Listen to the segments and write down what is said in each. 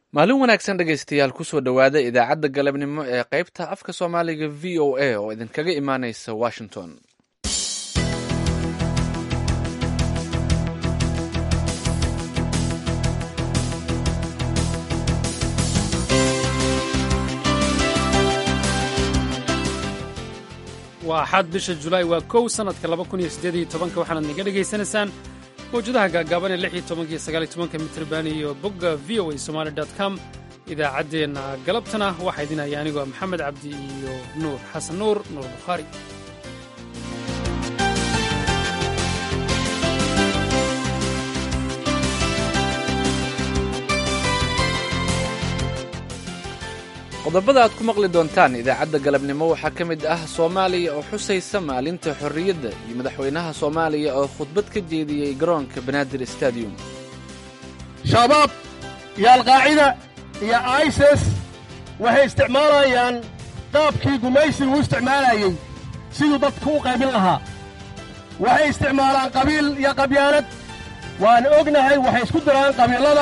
maalin wanaagsan dhegaystayaal kusoo dhowaada idaacadda galabnimo ee qaybta afka soomaaliga v o a oo idinkaga imaanaysa washington. waa axad bisha julaay waa kow sannadka 2018 waxaanaad naga dhegaysanaysaan mawjadaha gaagaaban ee 16 mitrban iyo bogga v o a somaali com. idaacaddeenna galabtana waxaa idin haya anigoo maxamed cabdi iyo nuur xasan nuur bukhaari. qodobada aad ku maqli doontaan idaacadda galabnimo waxaa ka mid ah soomaaliya oo xusaysa maalinta xorriyadda iyo madaxweynaha soomaaliya oo khudbad ka jeediyey garoonka banaadir stadium. shabaab iyo alqaacida iyo isis waxay isticmaalayaan qaabkii gumaysigu u isticmaalayey siduu dadku u qaybin lahaa. waxay isticmaalaan qabiil iyo qabyaanad. waan ognahay waxay isku diraan qabiilada.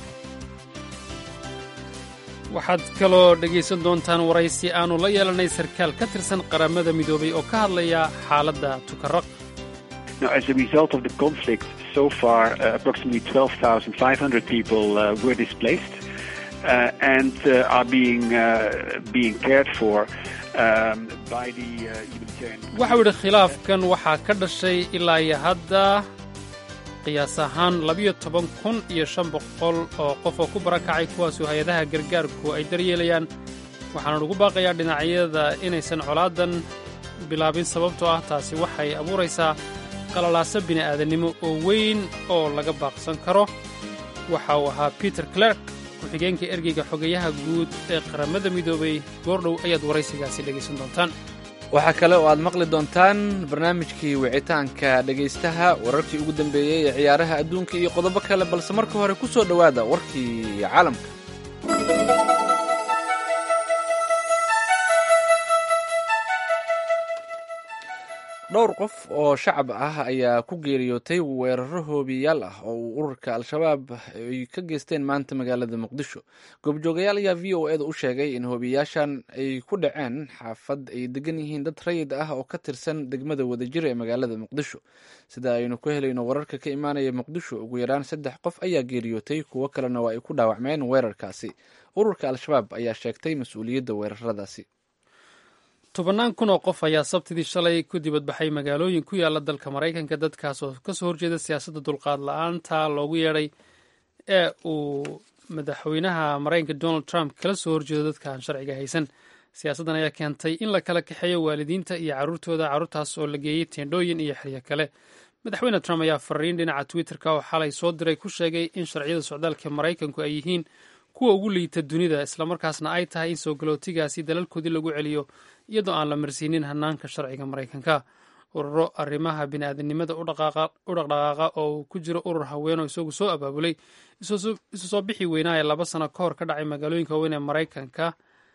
waxaad kaloo dhegaysan doontaan waraysi aannu la yeelanay sarkaal ka tirsan qaramada midoobay oo ka hadlaya xaaladda tukaraq. As a result of the conflict, so far approximately 12,500 people were displaced and are being cared for by the humanitarian. Waxa uu yidhi khilaafkan waxaa ka dhashay ilaa iyo hadda qiyaas ahaan 12,500 oo qof oo ku barakacay kuwaasoo hay-adaha gargaarku ay daryeelayaan. waxaana ugu baaqayaa dhinacyada inaysan colaadan bilaabin sababtoo ah taasi waxay abuuraysaa qalalaasa bini'aadannimo oo weyn oo laga baaqsan karo. waxa uu ahaa Peter Clark, ku-xigeenka ergeyga xogayaha guud ee qaramada midoobay. goordhow ayaad waraysigaasi dhegaysan doontaan. waxaa kale oo aad maqli doontaan barnaamijkii wicitaanka dhegaystaha, wararkii ugu dambeeyey ee ciyaaraha adduunka iyo qodobo kale, balse marka hore ku soo dhowaada warkii caalamka. dhowr qof oo shacab ah ayaa ku geeriyootay weeraro hoobiyaal ah oo uu ururka al-shabaab ay ka geysteen maanta magaalada muqdisho. goobjoogayaal ayaa v o eda u sheegay in hoobiyaashan ay ku dhaceen xaafad ay degan yihiin dad rayid ah oo ka tirsan degmada wadajir ee magaalada muqdisho. sida aynu ku helayno wararka ka imaanaya muqdisho, ugu yaraan 3 qof ayaa geeriyootay, kuwo kalena waa ay ku dhaawacmeen weerarkaasi. ururka al-shabaab ayaa sheegtay mas-uuliyadda weeraradaasi. 10,000 oo qof ayaa sabtidii shalay ku dibadbaxay magaalooyin ku yaala dalka Maraykanka, dadkaas oo ka soo horjeeda siyaasadda dulqaad la'aanta loogu yeedhay ee uu madaxweynaha Maraykanka Donald Trump kala soo horjeedo dadka aan sharciga haysan. siyaasaddan ayaa keentay in la kala kaxeeyo waalidiinta iyo carruurtooda, carruurtaas oo la geeyey teendhooyin iyo xeryo kale. madaxweyne Trump ayaa fariin dhinaca Twitter-ka oo xalay soo diray ku sheegay in sharciyada socdaalka Maraykanku ay yihiin kuwa ugu liita dunida, islamarkaasna ay tahay in soo galootigaasi dalalkoodii lagu celiyo iyadoo aan la marsiinin hannaanka sharciga Maraykanka. ururo arrimaha bini'aadanimada u dhaqdhaqaaqa oo uu ku jiro urur haweenoo isagu soo abaabulay isu soo bixi weynaa ee 2 sano ka hor ka dhacay magaalooyinka waaweyn ee Maraykanka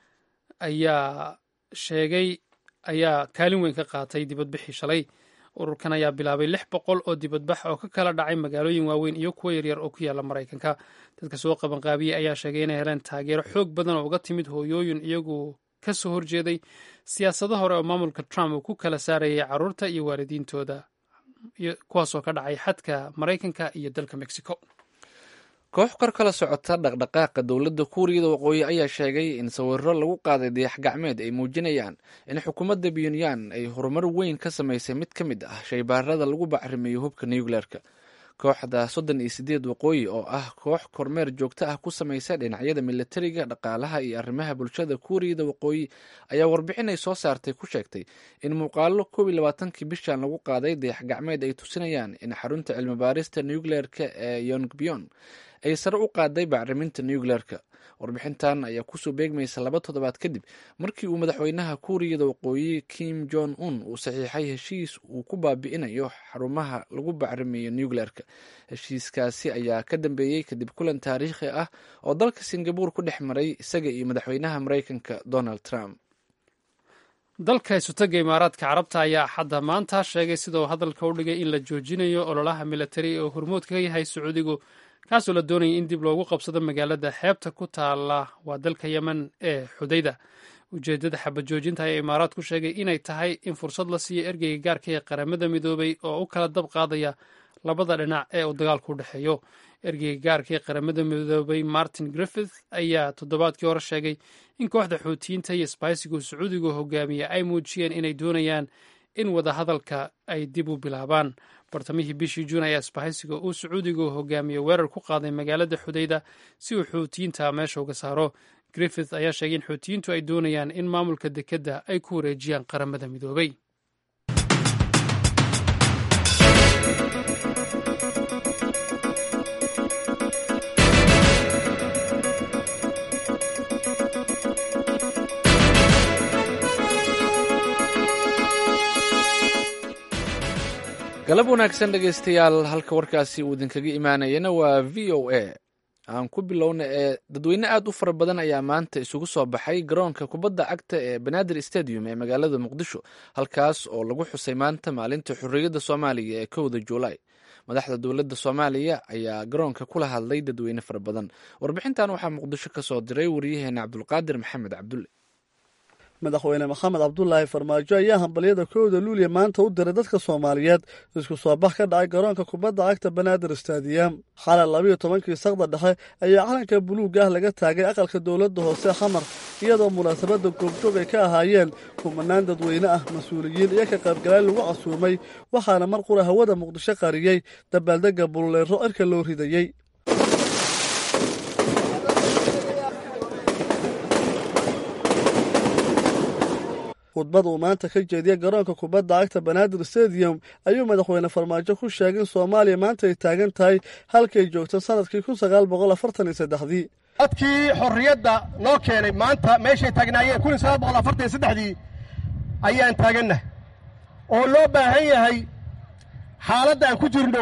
ayaa kaalin weyn ka qaatay dibadbixii shalay. ururkan ayaa bilaabay 600 oo dibadbax oo ka kala dhacay magaalooyin waaweyn iyo kuwa yaryar oo ku yaala Maraykanka. dadka soo qabanqaabiyey ayaa sheegay inay heleen taageero xoog badan oo uga timid hooyooyin iyagu ka soo horjeeday siyaasado hore oo maamulka Trump uu ku kala saarayay carruurta iyo waalidiintooda, kuwaasoo ka dhacay xadka Maraykanka iyo dalka Mexico. koox kor kala socota dhaqdhaqaaqa dowladda kuuriyada waqooyi ayaa sheegay in sawirro lagu qaaday dayax gacmeed ay muujinayaan in xukuumadda Pyongyang ay horumar weyn ka samaysay mid ka mid ah shaybaarada lagu bacrimiyo hubka nuclearka. kooxda 38 waqooyi oo ah koox kormeer joogto ah ku samaysa dhinacyada militariga, dhaqaalaha iyo arrimaha bulshada kuuriyada waqooyi ayaa warbixin ay soo saartay ku sheegtay in muuqaalo 22 bishan lagu qaaday dayax gacmeed ay tusinayaan in xarunta cilmi baarista nuclearka ee Yongbyon ay sare u qaaday bacriminta nuclearka. warbixintan ayaa kusoo beegmaysa 2 toddobaad kadib markii uu madaxweynaha kuuriyada waqooyi Kim Jong Un uu saxiixay heshiis uu ku baabi'inayo xarumaha lagu bacrimiyo nuclearka. heshiiskaasi ayaa ka dambeeyey kadib kulan taariikhi ah oo dalka Singapore ku dhex maray isaga iyo madaxweynaha Maraykanka Donald Trump. dalka isutaga imaaraadka carabta ayaa axadda maanta sheegay sidoo hadalka u dhigay in la joojinayo ololaha militari oo hormood ka yahay Sacuudigu kaasoo la doonayay in dib loogu qabsado magaalada xeebta ku taala waa dalka yemen ee xudayda. ujeeddada xabad joojinta ayaa imaaraadku sheegay inay tahay in fursad la siiyo ergeyga gaarka ee qaramada midoobay oo u kala dab qaadaya labada dhinac ee uu dagaalku u dhexeeyo. ergeyga gaarka ee qaramada midoobay Martin Griffith ayaa toddobaadkii hore sheegay in kooxda xuutiyiinta iyo isbaahisigu sacuudigu hogaamiya ay muujiyeen inay doonayaan in wadahadalka ay dib u bilaabaan. bartamihii bishii juun ayaa isbaahisiga uu sacuudigu hogaamiye weerar ku qaaday magaalada xudayda si uu xuutiyiinta meesha uga saaro. Griffith ayaa sheegay in xuutiyiintu ay doonayaan in maamulka dekedda ay ku wareejiyaan qaramada midoobay. galab wanaagsan dhegaystayaal, halka warkaasi uu idinkaga imaanayana waa v o a. aan ku bilowna dadweyne aad u fara badan ayaa maanta isugu soo baxay garoonka kubadda cagta ee banaadir stadium ee magaalada muqdisho, halkaas oo lagu xusay maanta maalinta xorriyadda soomaaliya ee 1 Juulaay. madaxda dowladda soomaaliya ayaa garoonka kula hadlay dadweyne fara badan. warbixintan waxaa muqdisho ka soo diray wariyaheena cabdulqaadir maxamed cabdulle. madaxweyne maxamed cabdulaahi farmaajo ayaa hambalyada 1 Luulyo maanta u diray dadka Soomaaliyeed isku soo bax ka dhacay garoonka kubadda cagta Banaadir Stadium. xalay 12 saqda dhexe ayaa calanka buluuga ah laga taagay aqalka dowladda hoose Xamar, iyadoo munaasabada goobjoog ay ka ahaayeen kumanaan dadweyne ah, mas'uuliyiin iyo ka qaybgalayaal lagu casuumay, waxaana mar qura hawada Muqdisho qariyay dabaaldega bululeero cirka loo ridayay. khudbad uu maanta ka jeediyay garoonka kubadda cagta Banaadir Stadium ayuu madaxweyne Farmaajo ku sheegay in Soomaaliya maanta ay taagan tahay halkay joogto sanadkii 1943. dadkii xorriyadda noo keenay maanta meeshay taagnaayeen 1943 ayaan taaganna oo loo baahan yahay xaaladda aan ku jirno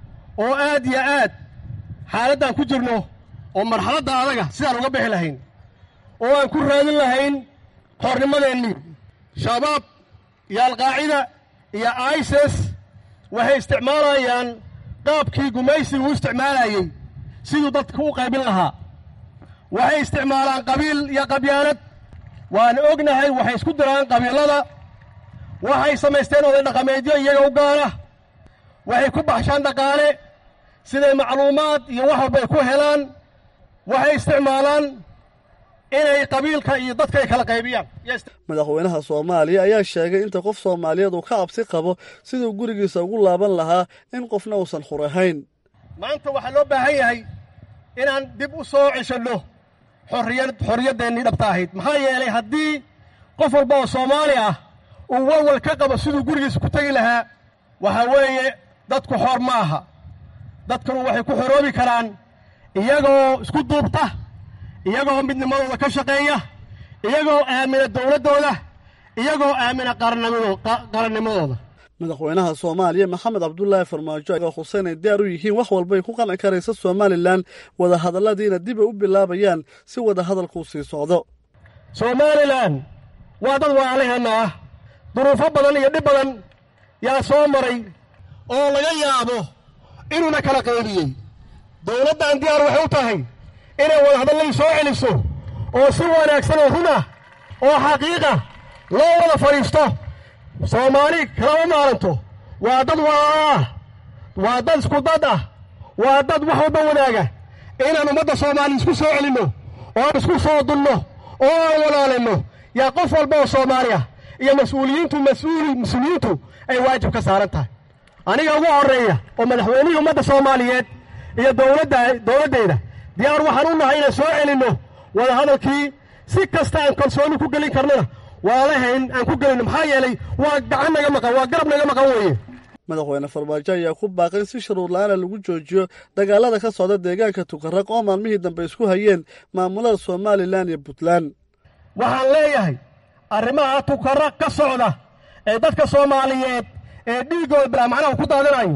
oo aad iyo aad xaaladda aan ku jirno oo marxaladda adaga sidaan uga bixi lahayn oo aan ku raadin lahayn xornimadeennii. shabaab iyo alqaacida iyo ISIS waxay isticmaalayaan qaabkii gumaysigu u isticmaalayay siduu dadka u qaybin lahaa. waxay isticmaalaan qabiil iyo qabyaanad, waan ognahay. waxay isku diraan qabiilada, waxay samaysteen oday dhaqameedyo iyaga u gaara, waxay ku baxshaan dhaqaale siday macluumaad iyo wax walba ay ku helaan. waxay isticmaalaan inay qabiilka iyo dadka ay kala qaybiyaan. madaxweynaha Soomaaliya ayaa sheegay inta qof Soomaaliyeed uu ka cabsi qabo siduu gurigiisa ugu laaban lahaa in qofna uusan xurahayn. maanta waxaa loo baahan yahay inaan dib u soo ceshanno xorriyadeennii dhabta ahayd. maxaa yeelay haddii qof walba oo Soomaali ah uu walwal ka qabo siduu gurigiisa ku tegi lahaa, waxaa weeye dadku xor ma aha. dadkanu waxay ku xoroobi karaan iyagoo isku duubta, iyagoo midnimadooda ka shaqeeya, iyagoo aamina dowladdooda, iyagoo aamina qarannimadooda. madaxweynaha Soomaaliya Maxamed Cabdulaahi Farmaajo ayaa Xuseen ay diyaar u yihiin wax walba ay ku qanci karaysa Somaliland, wada hadalladiina dib u bilaabayaan si wada hadalku sii socdo. Somaliland waa dad walaalaheena ah, duruufo badan iyo dhib badan yaa soo maray oo laga yaabo inuuna kala qaybiyey. dowladdan diyaar waxay u tahay inay wada hadalladii soo celiso oo si wanaagsan oo run ah oo xaqiiqa loo wada fadhiisto. Soomaali kalama maaranto, waa dad walaalo ah, waa dad isku dad ah, waa dad wax walba wanaaga. inaan ummadda Soomaali isku soo celinno oo aan isku soo dulno oo aan walaalinno yaa qof walba oo Soomaali ah iyo mas-uuliyiintu ay waajib ka saaran tahay. aniga ugu horreeya oo madaxweynihii ummadda Soomaaliyeed iyo dowladdeeda diyaar waxaan u nahay inaan soo celinno wada hadalkii si kasta aan kalsooni ku gelin karnana waalahayn aan ku gelino. maxaa yeelay waa gacan naga maqan, waa garab naga maqan weeye. madaxweyne Farmaajo ayaa ku baaqay si shuruud la'aan lagu joojiyo dagaalada ka socda deegaanka Tukaraq oo maalmihii dambe isku hayeen maamulada Somaliland iyo Puntland. waxaan leeyahay arrimaha Tukaraq ka socda ee dadka Soomaaliyeed ee dhiigooda bilaa macnaha ku daadanayo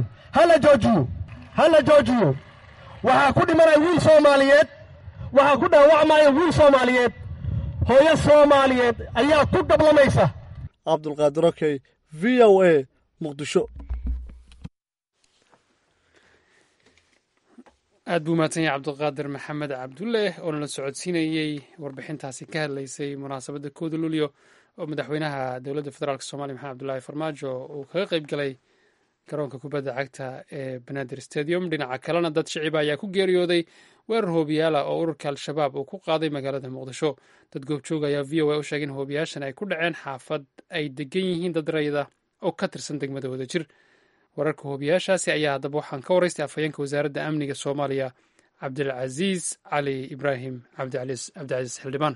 hala joojiyo. waxaa ku dhimanaya wiil Soomaaliyeed, waxaa ku dhaawacmaya wiil Soomaaliyeed, hooyo Soomaaliyeed ayaa ku gablamaysa. Cabdulqaadir Okey, VOA, Muqdisho. aad buu mahadsan yahay cabdiqaadir maxamed cabdulle oo nala socodsiinayey warbixintaasi ka hadlaysay munaasabadda kooda luulyo oo madaxweynaha dowladda federaalk somalia maxamed abdullaahi farmaajo uu kaga qayb galay garoonka kubadda cagta ee banaadir stadium. dhinaca kalena dad shiciba ayaa ku geeriyooday weerar hoobiyaala oo ururka al-shabaab uu ku qaaday magaalada muqdisho. dad goobjoog ayaa v o a u sheegay in hoobiyaashan ay ku dhaceen xaafad ay degan yihiin dad rayida oo ka tirsan degmada wadajir. wararka hoobiyaashaasi ayaa haddaba waxaan ka waraystay afhayeenka wasaaradda amniga soomaaliya cabdilcasiis cali ibraahim cabdicasiis xildhibaan.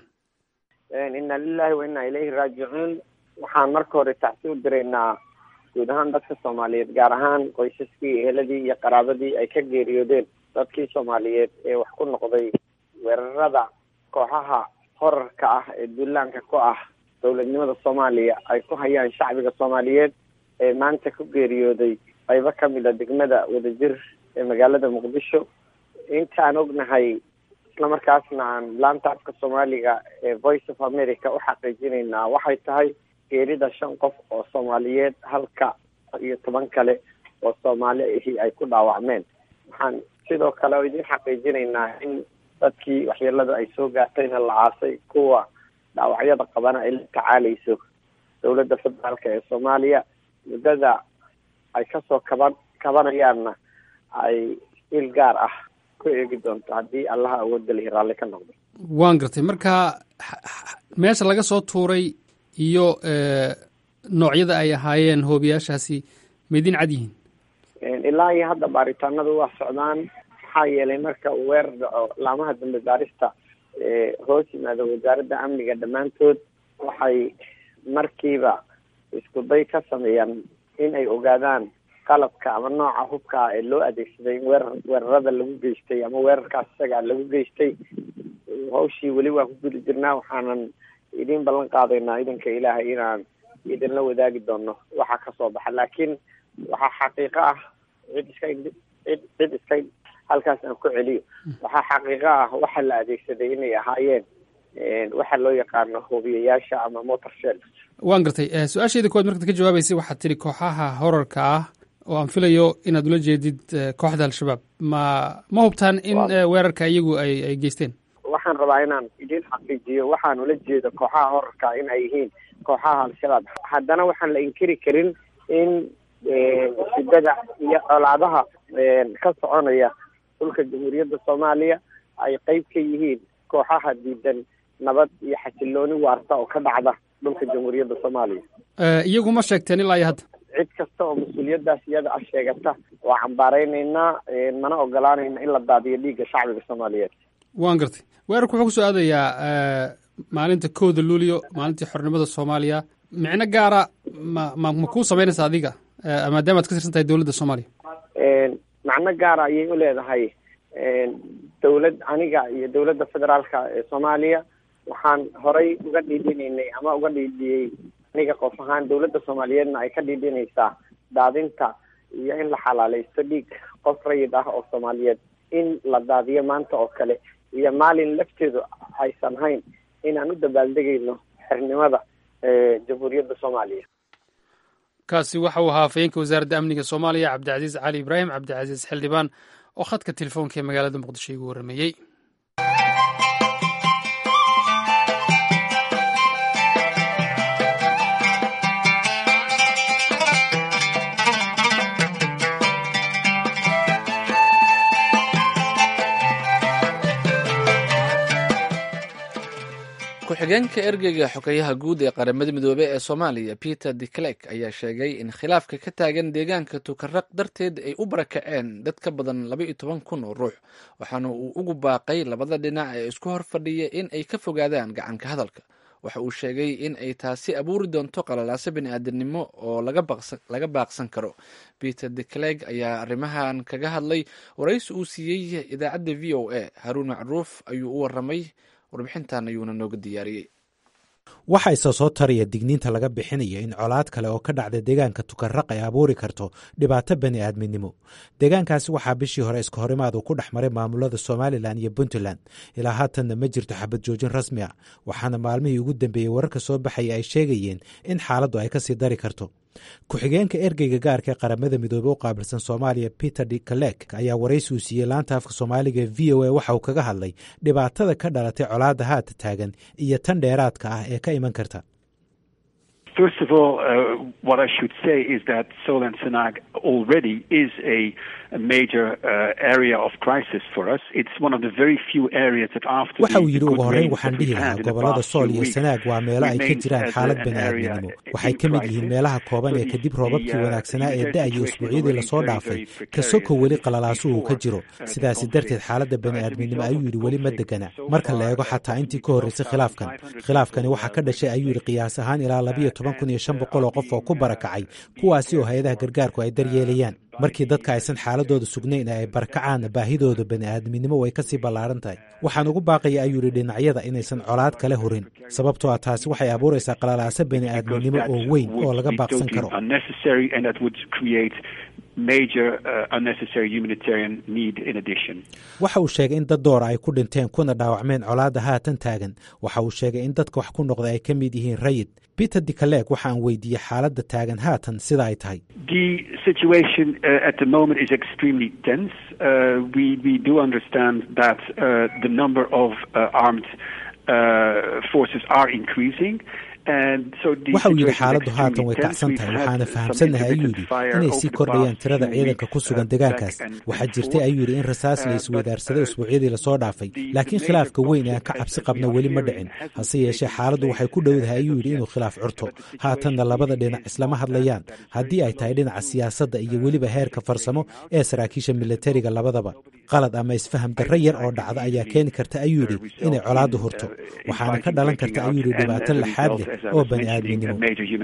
inna lilahi wa inna ilayhi raajicuun. waxaan marka hore tacsi u diraynaa guud ahaan dadka soomaaliyeed, gaar ahaan qoysaskii, eheladii iyo qaraabadii ay ka geeriyoodeen dadkii soomaaliyeed ee wax ku noqday weerarada kooxaha horarka ah ee duulaanka ku ah dowladnimada soomaaliya ay ku hayaan shacbiga soomaaliyeed ee maanta ku geeriyooday qaybo kamid a degmada wadajir ee magaalada muqdisho. intaan ognahay islamarkaasna aan laanta afka soomaaliga ee voice of america u xaqiijinaynaa waxay tahay geerida 5 qof oo soomaaliyeed, halka iyo 10 kale oo soomaali ahi ay ku dhaawacmeen. waxaan sidoo kale idin xaqiijinaynaa in dadkii waxyeelada ay soo gaartayna la aasay, kuwa dhaawacyada qabana ay la tacaalayso dowladda federaalk ee soomaaliya. muddada ay kasoo kabanayaanna ay il gaar ah ku eegi doonto haddii allaha awoodda lihi raalli ka noqdo. waan gartay. marka meesha laga soo tuuray iyo noocyada ay ahaayeen hoobiyaashaasi maydin cad yihiin? ilaa iyo hadda baaritaanadu waa socdaan. maxaa yeelay marka uu weerar dhaco laamaha dambe baarista hoos yimaada wasaaradda amniga dhammaantood waxay markiiba isku day ka sameeyaan in ay ogaadaan qalabka ama nooca hubka ee loo adeegsaday in weerarada lagu geystay ama weerarkaas isaga lagu geystay. hawshii weli waa ku guda jirnaa. waxaanan idin ballan qaadaynaa idanka ilaahay inaan idinla wadaagi doono waxa kasoo baxa. laakiin waxaa xaqiiqo ah cid iska halkaas aan ku celiyo. waxaa xaqiiqo ah waxa la adeegsaday inay ahaayeen waxa loo yaqaano hoobiyayaasha ama motor shells. waan gartay. su-aashayda koowaad markaad ka jawaabaysay waxaad tidhi kooxaha horarka ah oo aan filayo inaad ula jeedid kooxda al-shabaab. ma hubtaan in weerarka iyagu ay geysteen? waxaan rabaa inaan idin xaqiijiyo waxaan ula jeedo kooxaha horarka in ay yihiin kooxaha al-shabaab. haddana waxaan la inkiri karin in shidada iyo colaadaha ka soconaya dhulka jamhuuriyadda soomaaliya ay qeyb ka yihiin kooxaha diidan nabad iyo xasilooni waarta oo ka dhacda dhulka jamhuuriyadda soomaaliya. iyagu ma sheegteen ilaa iyo hadda? cid kasta oo mas-uuliyaddaas iyada ah sheegata waa cambaareynayna, mana ogolaanayna in la daadiyo dhiigga shacbiga soomaaliyeed. waan gartay. weerarku wuxuu kusoo aadayaa maalinta kooda luulyo, maalintii xornimada soomaaliya. micno gaara ma kuu samaynaysa adiga maadaama ad ka tirsan tahay dowladda soomaaliya? macno gaara ayay u leedahay aniga iyo dowladda federaalka ee soomaaliya. waxaan horay uga dhiidhinaynay ama uga dhiidhiyey aniga qof ahaan, dowladda soomaaliyeedna ay ka dhiidhinaysaa daadinta iyo in la xalaaleysto dhiig qof rayid ah oo soomaaliyeed in la daadiyo maanta oo kale, iyo maalin lafteedu aysan hayn inaan u dabaaldegayno xornimada jamhuuriyadda soomaaliya. kaasi waxa uu ahaa afhayeenka wasaaradda amniga soomaaliya cabdicasiis cali ibraahim cabdicasiis xildhibaan oo khadka telefoonka ee magaalada muqdisho igu warrameeyey. ku-xigeenka ergeyga xogeyaha guud ee qaramada midoobey ee soomaaliya peter de clerk ayaa sheegay in khilaafka ka taagan deegaanka tukaraq darteed ay u barakaceen dad ka badan 12,000 oo ruux, waxaana uu ugu baaqay labada dhinac ee isku hor fadhiya in ay ka fogaadaan gacanka hadalka. waxa uu sheegay in ay taasi abuuri doonto qalalaaso bini-aadamnimo oo laga baaqsan karo. peter de clerk ayaa arrimahan kaga hadlay waraysi uu siiyey idaacadda v o a. haruun macruuf ayuu u waramay. warbixintan ayuuna nooga diyaariyey. waxaa isa soo taraya digniinta laga bixinayo in colaad kale oo ka dhacda deegaanka tukaraq ay abuuri karto dhibaato bani aadminimo. deegaankaasi waxaa bishii hore iska horimaad uu ku dhex maray maamulada somalilan iyo puntland. ilaa haatanna ma jirto xabad joojin rasmi ah, waxaana maalmihii ugu dambeeyey wararka soo baxaya ay sheegayeen in xaaladdu ay kasii dari karto. ku-xigeenka ergeyga gaarka ee qaramada midoobey u qaabilsan soomaaliya peter de kalek ayaa waraysi uu siiyey laanta afka soomaaliga v o a waxa uu kaga hadlay dhibaatada ka dhalatay colaadda haata taagan iyo tan dheeraadka ah ee ka iman karta. First of all, what I should say is that Sol and Sanag already is a major area of crisis for us. It's one of the very few areas that after waxa uu yidhi ugu horreyn waxaan dhihi lahaa gobollada sool iyo sanaag waa meelo ay ka jiraan xaalad bani'aadminimo waxay ka mid yihiin meelaha kooban ee kadib roobabkii wanaagsanaa ee da'aya usbuucyadii lasoo dhaafay ka soko weli qalalaasuhu ka jiro sidaasi darteed xaaladda bani'aadminimo ayuu yidhi weli ma degana marka la eego xataa intii ka horraysay khilaafkani waxaa ka dhashay ayuu yidhi qiyaas ahaan ilaa 12,500 oo qof oo ku barakacay kuwaasi oo hay-adaha gargaarku ay daryeelayaan markii dadka aysan xaaladooda sugnayn ee ay barakacaan baahidooda bani'aadminimo way ka sii ballaaran tahay waxaan ugu baaqaya ayuu yidhi dhinacyada inaysan colaad kale hurin sababtoo ah taasi waxay abuuraysaa qalalaasa bani'aadminimo oo weyn oo laga baaqsan karo. waxa uu sheegay in dad doora ay ku dhinteen kuna dhaawacmeen colaadda haatan taagan waxa uu sheegay in dadka wax ku noqda ay ka mid yihiin rayid. Peter de Kalek waxa aan weydiiyey xaaladda taagan haatan sida ay tahay. The situation at the moment is extremely tense. We do understand that the number of armed forces are increasing. waxa uu yidhi xaaladdu haatan way kacsan tahay waxaana fahamsannahay ayuu yidhi inay sii kordhayaan tirada ciidanka ku sugan deegaankaas waxaa jirtay ayuu yidhi in rasaas la isweydaarsaday usbuucyadii lasoo dhaafay laakiin khilaafka weyn ee aan ka cabsi qabna weli ma dhicin hase yeeshee xaaladdu waxay ku dhowdahay ayuu yidhi inuu khilaaf curto haatanna labada dhinac islama hadlayaan haddii ay tahay dhinaca siyaasadda iyo weliba heerka farsamo ee saraakiisha militariga labadaba qalad ama isfaham darro yar oo dhacda ayaa keeni karta ayuu yidhi inay colaaddu hurto waxaana ka dhalan karta ayuu yidhi dhibaato laxaad leh oo bani'aadminimo.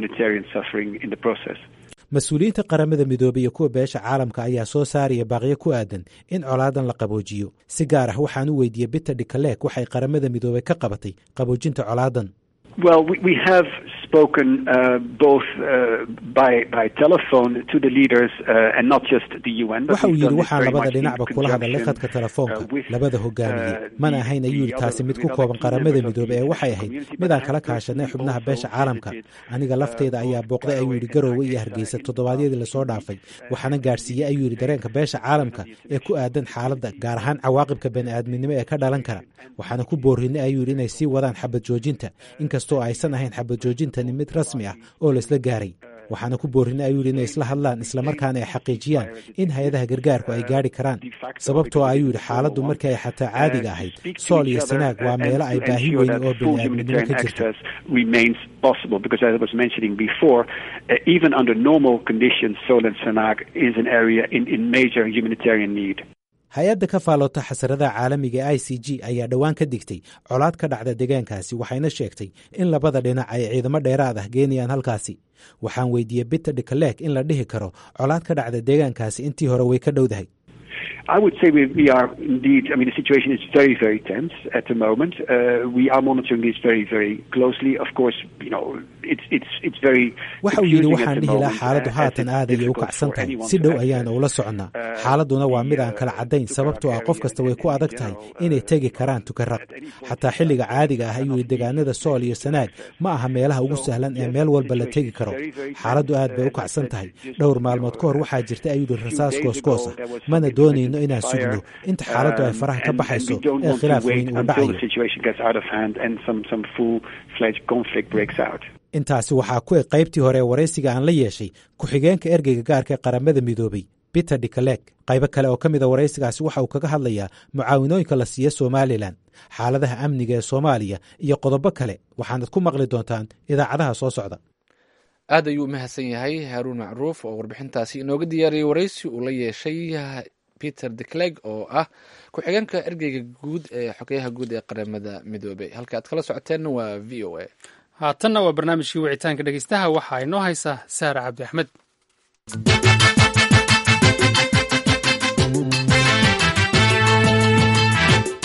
mas-uuliyiinta qaramada midoobey iyo kuwa beesha caalamka ayaa soo saaraya baaqyo ku aadan in colaadan la qaboojiyo si gaar ah waxaan u weydiiyey Peter de Kalek waxay qaramada midoobey ka qabatay qaboojinta colaadan. Well, we have spoken both by telephone to the leaders and not just the UN. waxa uu yidhi waxaan labada dhinacba kula hadalay khadka telefoonka labada hogaamiye mana ahayn ayuu yidhi taasi mid ku kooban qaramada midoobey ee waxay ahayd midaan kala kaashanay xubnaha beesha caalamka aniga lafteyda ayaa booqday ayuu yidhi Garowe iyo Hargeysa toddobaadyadii lasoo dhaafay waxaana gaarsiiyey ayuu yidhi dareenka beesha caalamka ee ku aadan xaaladda gaar ahaan cawaaqibka bani'aadminimo ee ka dhalan kara waxaana ku boorrinay ayuu yidhi inay sii wadaan xabad joojinta inkastoo aysan ahayn xabad joojintani mid rasmi ah oo la isla gaaray waxaana ku boorrinay ayuu yidhi inay isla hadlaan islamarkaana ay xaqiijiyaan in hay-adaha gargaarku ay gaari karaan sababtoo ayuu yidhi xaaladdu markii ay xataa caadiga ahayd sool iyo sanaag waa meelo ay baahi weyn oo bani'aadminimo ka jirto. hay-adda ka faaloota xasaradaha caalamiga ee ICG ayaa dhowaan ka digtay colaad ka dhacda deegaankaasi waxayna sheegtay in labada dhinac ay ciidamo dheeraad ah geenayaan halkaasi waxaan weydiiyey Peter de Kalek in la dhihi karo colaad ka dhacda deegaankaasi intii hore way ka dhowdahay. I would say we are indeed, I mean, the situation is very, very tense at the moment. We are monitoring this very, very closely. Of course, you know, it's very waxa uu yidhi waxaan dhihi lahaa xaaladdu haatan aad ayay u kacsan tahay si dhow ayaana ula soconnaa xaaladduna waa mid aan kala caddayn sababtoo ah qof kasta way ku adag tahay inay tegi karaan tukaraq xataa xilliga caadiga ah ayuu yidhi deegaanada sool iyo sanaag ma aha meelaha ugu sahlan ee meel walba la tegi karo xaaladdu aad bay u kacsan tahay dhowr maalmood ka hor waxaa jirta ayuu yidhi rasaas goosgoos ah mana doonayno inaan sugno inta xaaladdu ay faraha ka baxayso ee khilaaf weyn uu dhacayo. intaasi waxaa ku eg qaybtii hore ee waraysiga aan la yeeshay ku-xigeenka ergeyga gaarka ee qaramada midoobey Peter de Kalek. qaybo kale oo ka mid a waraysigaasi waxa uu kaga hadlayaa mucaawinooyinka la siiya Somalilan xaaladaha amniga ee Soomaaliya iyo qodobo kale waxaanad ku maqli doontaan idaacadaha soo socda. aad ayuu u mahadsan yahay Haruun Macruuf oo warbixintaasi inooga diyaariyey waraysi uu la yeeshay Peter de Kalek oo ah ku-xigeenka ergeyga guud ee xogeyaha guud ee qaramada midoobey. halka aad kala socoteenna waa VOA. haatanna waa barnaamijkii wicitaanka dhegeystaha waxaa inoo haysaa Saara Cabdi Axmed.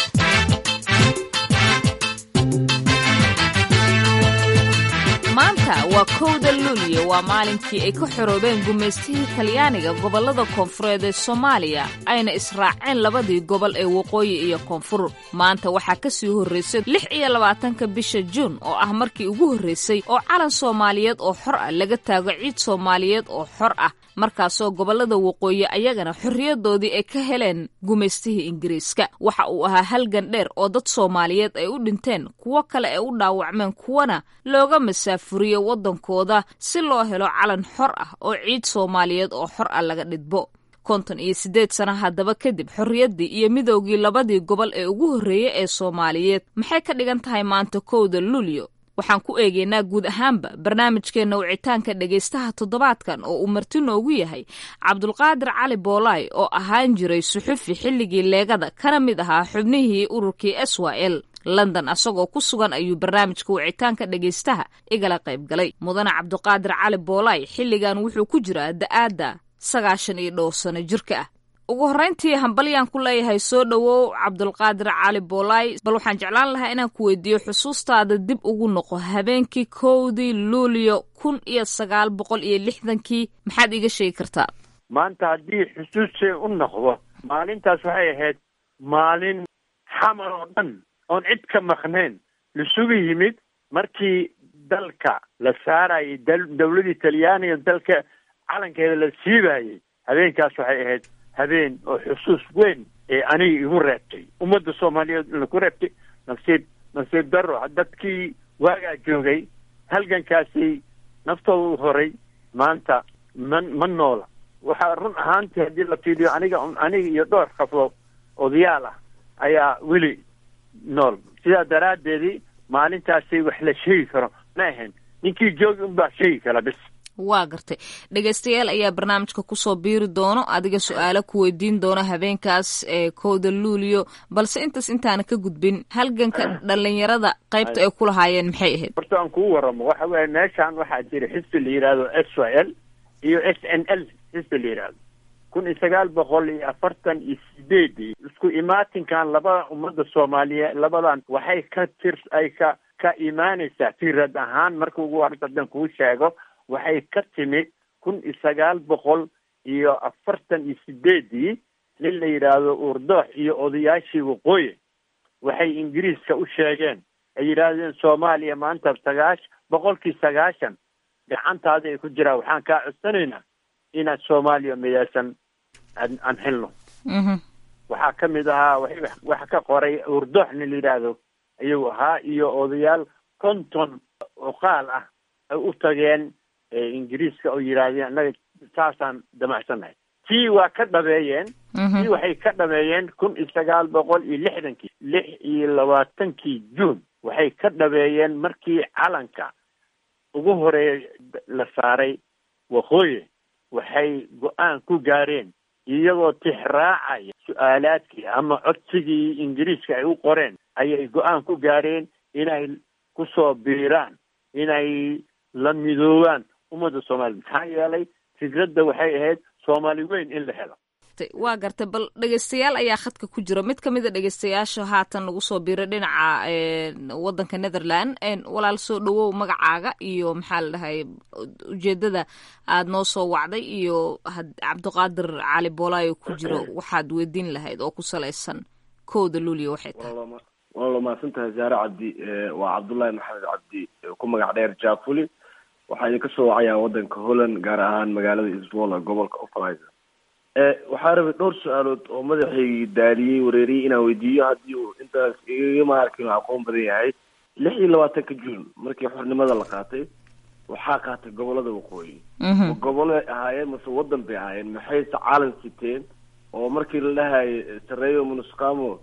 maanta maanta waa 1 luulyo waa maalinkii ay ka xoroobeen gumaystihii talyaaniga gobollada koonfureed ee Soomaaliya ayna israaceen labadii gobol ee waqooyi iyo koonfur. Maanta waxaa ka sii horreysay 26 bisha Juun oo ah markii ugu horreysay oo calan Soomaaliyeed oo xor ah laga taago ciid Soomaaliyeed oo xor ah, markaasoo gobollada waqooyi ayagana xorriyadoodii ay ka heleen gumaystihii Ingiriiska. Waxa uu ahaa halgan dheer oo dad Soomaaliyeed ay u dhinteen, kuwo kale ay u dhaawacmeen, kuwana looga masaafuriyo waddankooda si loo helo calan xor ah oo ciid Soomaaliyeed oo xor ah laga dhidbo. 58 sano haddaba kadib xorriyaddii iyo midowgii labadii gobol ee ugu horreeyay ee Soomaaliyeed maxay ka dhigan tahay maanta 1 luulyo? Waxaan ku eegaynaa guud ahaanba barnaamijkeena wicitaanka dhegaystaha toddobaadkan oo uu marti noogu yahay Cabdulqaadir Cali Boolay oo ahaan jiray suxufi xilligii leegada kana mid ahaa xubnihii ururkii SYL London. Asagoo ku sugan ayuu barnaamijka wicitaanka dhegaystaha igala qayb galay. Mudane Cabdulqaadir Cali Boolay xilligan wuxuu ku jiraa da'aadda 92 sano jirka ah. ugu horreyntii hambalyaan ku leeyahay soo dhawow Cabdulqaadir Cali Boolay, bal waxaan jeclaan lahaa inaan ku weydiiyo xusuustaada dib ugu noqo habeenkii 1 luulyo 1960 maxaad iga sheegi kartaa? maanta haddii xusuustay u noqdo maalintaas waxay ahayd maalin xamar oo dhan oon cid ka maqnayn lasugu yimid markii dalka la saarayay dowladii talyaaniga dalka calankeeda la siibayay. habeenkaas waxay ahayd habeen oo xusuus weyn ee aniga igu reebtay, ummadda Soomaaliyeed lagu reebtay. nasiib daro dadkii waagaa joogay halgankaasi naftooda u horay maanta ma noola. waxaa run ahaantii haddii la fiiriyo aniga iyo dhowr qofoo odayaal ah ayaa weli nool. sidaa daraaddeedii maalintaasi wax la sheegi karo ma ahayn, ninkii joogi unbaa sheegi kara bis. waa gartay. dhegaystayaal ayaa barnaamijka kusoo biiri doono, adiga su-aalo ku weydiin doono habeenkaas ee 1 luulyo, balse intaana ka gudbin halganka dhalinyarada qaybta ay ku lahaayeen maxay ahayd? horta aan kugu waramo waxa weeye meeshaan waxaa jira xisbi la yidhaahdo SYL iyo SNL xisbi la yidhaahdo 1948 isku imaatinkan labada ummadda Soomaaliyeed labadan waxay ka imaanaysaa tirad ahaan marka ugu horreysay kuu sheego waxay ka timid 1948 nin la yidhaahdo Urdoox iyo odayaashii waqooyi waxay Ingiriiska u sheegeen, ay yidhaahdeen Soomaaliya maanta 90% gacantaada ay ku jiraan, waxaan kaa codsanaynaa inaad Soomaaliya midaysan aan helno. waxaa ka mid ahaa waxa ka qoray Urdoox nin la yidhaahdo ayuu ahaa iyo odayaal 50 oqaal ah ay u tageen Ingiriiska oo yiraahdeen anaga saasaan damacsanahay. tii waa ka dhabeeyeen, tii waxay ka dhabeeyeen 1960 Juun waxay ka dhabeeyeen markii calanka ugu horeeyay la saaray waqooyi. waxay go'aan ku gaareen iyagoo tixraacaya su'aalaadkii ama codsigii Ingiriiska ay u qoreen, ayay go'aan ku gaareen inay ku soo biiraan, inay la midoobaan ummadda Soomaaliyeed. maxaa yeelay fikradda waxay ahayd Soomaali weyn in la helo. waa gartay. bal dhegaystayaal ayaa khadka ku jira. mid ka mid a dhegaystayaasha haatan lagu soo biiray dhinaca waddanka Netherland. walaal soo dhawow magacaaga iyo maxaa la dhahay ujeeddada aad noo soo wacday, iyo Cabdulqaadir Cali Boolay oo ku jiro waxaad weydiin lahayd oo ku salaysan 1 luulyo waxay tahay. waa mahadsantahay Zaare Cabdi. waa Cabdullaahi Maxamed Cabdi ku magac dheer Jaafuli. waxaa idinka soo wacayaa waddanka Holland, gaar ahaan magaalada Iswola gobolka Ofalaysa. waxaa rabay dhowr su-aalood oo madaxay daaliyey wareeriyey inaan weydiiyo haddii uu intaas igama arkin aqoon badan yahay. 26 Juun markii xornimada la qaatay waxaa qaatay gobolada waqooyi. gobolo ahaayeen mase waddan bay ahaayeen, maxayse caalan siteen oo markii la dhahay sareeyo munusqaamo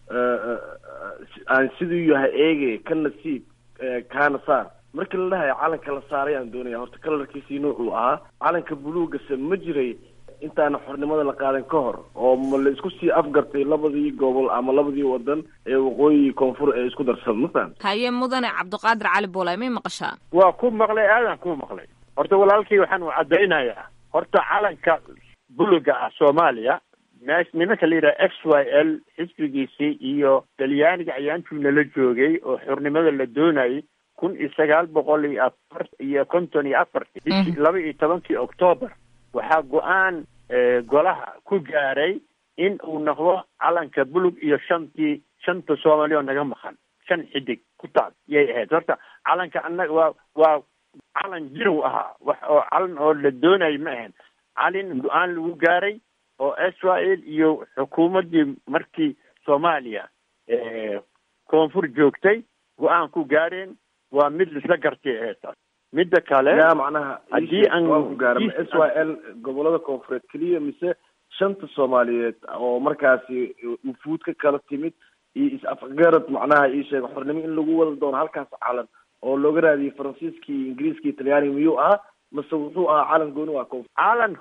aan siduu yahay eege kana siib kaana saar, markii la dhahay calanka la saaray aan doonaya horta kalarkiisii nuucuu ahaa. calanka buluugase ma jiray intaana xornimada la qaadan ka hor, oo ma la isku sii afgartay labadii gobol ama labadii wadan ee waqooyi koonfur ee isku darsan? masan haye mudane Cabdulqaadir Cali Boolay may maqashaa? waa ku maqlay, aadan ku maqlay. horta walaalkii waxaan u caddaynayaa horta calanka buluga ah Soomaaliya nimanka la yidhaha SYL xisbigiisii iyo talyaaniga ayaantuu nala joogay oo xornimada la doonayay 1954 bishii 12 October waxaa go-aan golaha ku gaaray in uu noqdo calanka bulug iyo shanta Soomaaliya oo naga maqan 5 xidig ku taal yay ahayd. horta calanka annaga waa calan jirow ahaa, wax oo calan oo la doonay ma ahayn. calin go-aan lagu gaaray oo Israel iyo xukuumaddii markii Soomaaliya koonfur joogtay go-aan ku gaareen, waa mid isla gartay ahayd. midda kale yaa macnaha haddii aan ku gaaray Israel gobolada koonfureed kaliya mise shanta Soomaaliyeed oo markaasi ufuud ka kala timid iyo is-afgarad macnaha ii sheeg xornimo in lagu wada doono halkaas calan oo looga raadiyay Faransiiskii, Ingiriiskii, Talyaaniga miyuu ahaa mase wuxuu ahaa calan gooni waa calan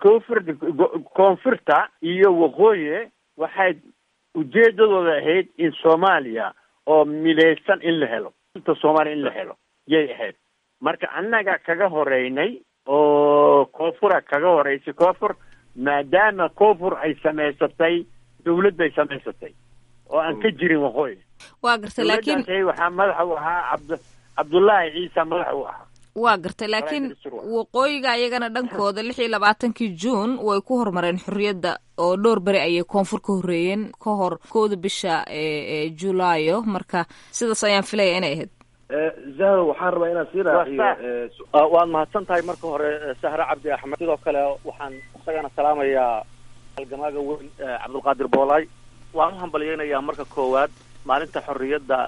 koonfurta iyo waqooyi waxay ujeedadooda ahayd in Soomaaliya oo midaysan in la helo, inta Soomaaliya in la helo yay ahayd. marka annaga kaga horeynay oo koonfura kaga horeysay koonfur, maadaama koonfur ay samaysatay dawladday samaysatay oo aan ka jirin waqooyi. waa gartay laakiin waxaa madaxa u ahaa Cabdullaahi Ciise madaxa u ahaa. waa gartay laakiin waqooyiga ayagana dhankooda 26 Juun way ku hormareen xorriyadda oo dhowr bari ayay koonfur ka horeeyeen ka hor 1 bisha Julaayo. marka sidaas ayaan filaya inay ahayd. Zahra waxaan rabaa inaan sii raaciyo. waad mahadsan tahay marka hore Sahra Cabdi Axmed. sidoo kale waxaan isagana salaamayaa halgamaaga weyn Cabdulqaadir Boolay. waan u hambaliyeynayaa marka koowaad maalinta xorriyadda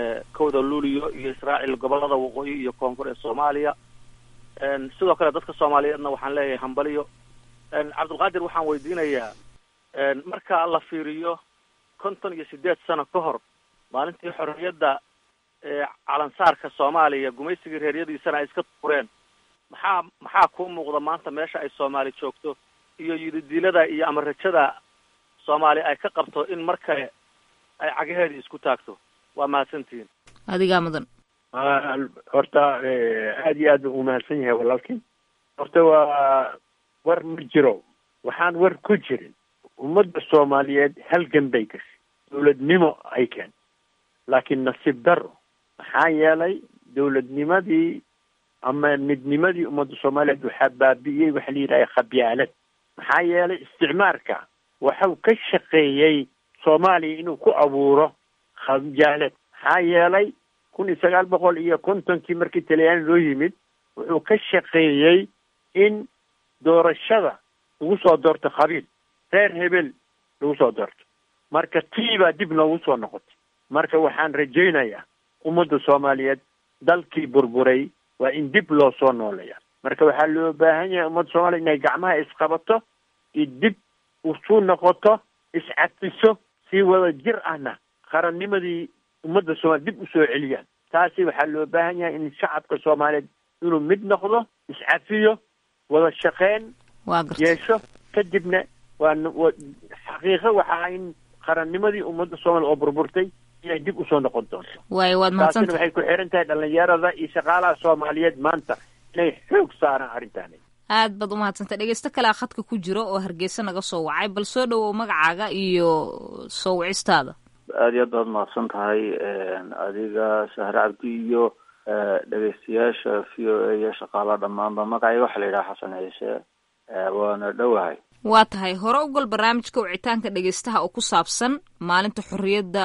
1 Luulyo iyo Israaciil gobolada waqooyi iyo koonfur ee Soomaaliya. sidoo kale dadka Soomaaliyeedna waxaan leeyahay hambaliyo. Cabdulqaadir waxaan weydiinayaa marka la fiiriyo 58 sano ka hor maalintii xorriyadda calansaarka Soomaaliya gumaysigii reeryadiisana ay iska tuureen, maxaa ku muuqda maanta meesha ay Soomaali joogto iyo yididilada iyo amarajada Soomaali ay ka qabto in markale ay cagaheedii isku taagto? waa mahadsantihiin. adigaa mudan. horta aad iyo aad u mahadsan yahay walaalkii. horta waa war ma jiro, waxaan war ku jirin. ummadda Soomaaliyeed halgan bay gashay, dawladnimo ay keen, laakiin nasiib daro maxaa yeelay dawladnimadii ama midnimadii ummadda Soomaaliyeed waxaa baabi'iyey waxa la yidhaha khabyaalad. maxaa yeelay isticmaarka waxau ka shaqeeyey Soomaaliya inuu ku abuuro khabyaalad. maxaa yeelay 1950 markii Talyaani loo yimid wuxuu ka shaqeeyey in doorashada lagu soo doorto qabiil, reer hebel lagu soo doorto. marka tiibaa dib noogu soo noqotay. marka waxaan rajaynayaa ummadda Soomaaliyeed dalkii burburay waa in dib loo soo nooleeya. marka waxaa loo baahan yahay ummadda Soomaaliyeed inay gacmaha isqabato, dib usu noqoto, iscafiso, si wada jir ahna qarannimadii ummadda Soomaaliyeed dib usoo celiyaan. taasi waxaa loo baahan yahay in shacabka Soomaaliyeed inuu mid noqdo, iscafiyo, wada shaqeyn yeesho, kadibna waa xaqiiqo waxaa in qarannimadii ummadda Soomaaliyeed oo burburtay inay dib usoo noqon doonto. waad mahadsantahay. taasina waxay ku xiran tahay dhalinyarada iyo shaqaalaha Soomaaliyeed maanta inay xoog saaraan arrintaani. aad baad u mahadsantahay. dhegeysto kale khadka ku jiro oo Hargeysa naga soo wacay, bal soo dhawow magacaaga iyo soo wicistaada. aad iyo aad baad mahadsan tahay adiga Sahra Cabdi iyo dhegeystayaasha VOA iyo shaqaalaha dhammaanba. magacayga waxaa la yidhaha Xasan Ciise, waana dhowahay. waa tahay hore u gal barnaamijka wicitaanka dhegeystaha oo ku saabsan maalinta xorriyadda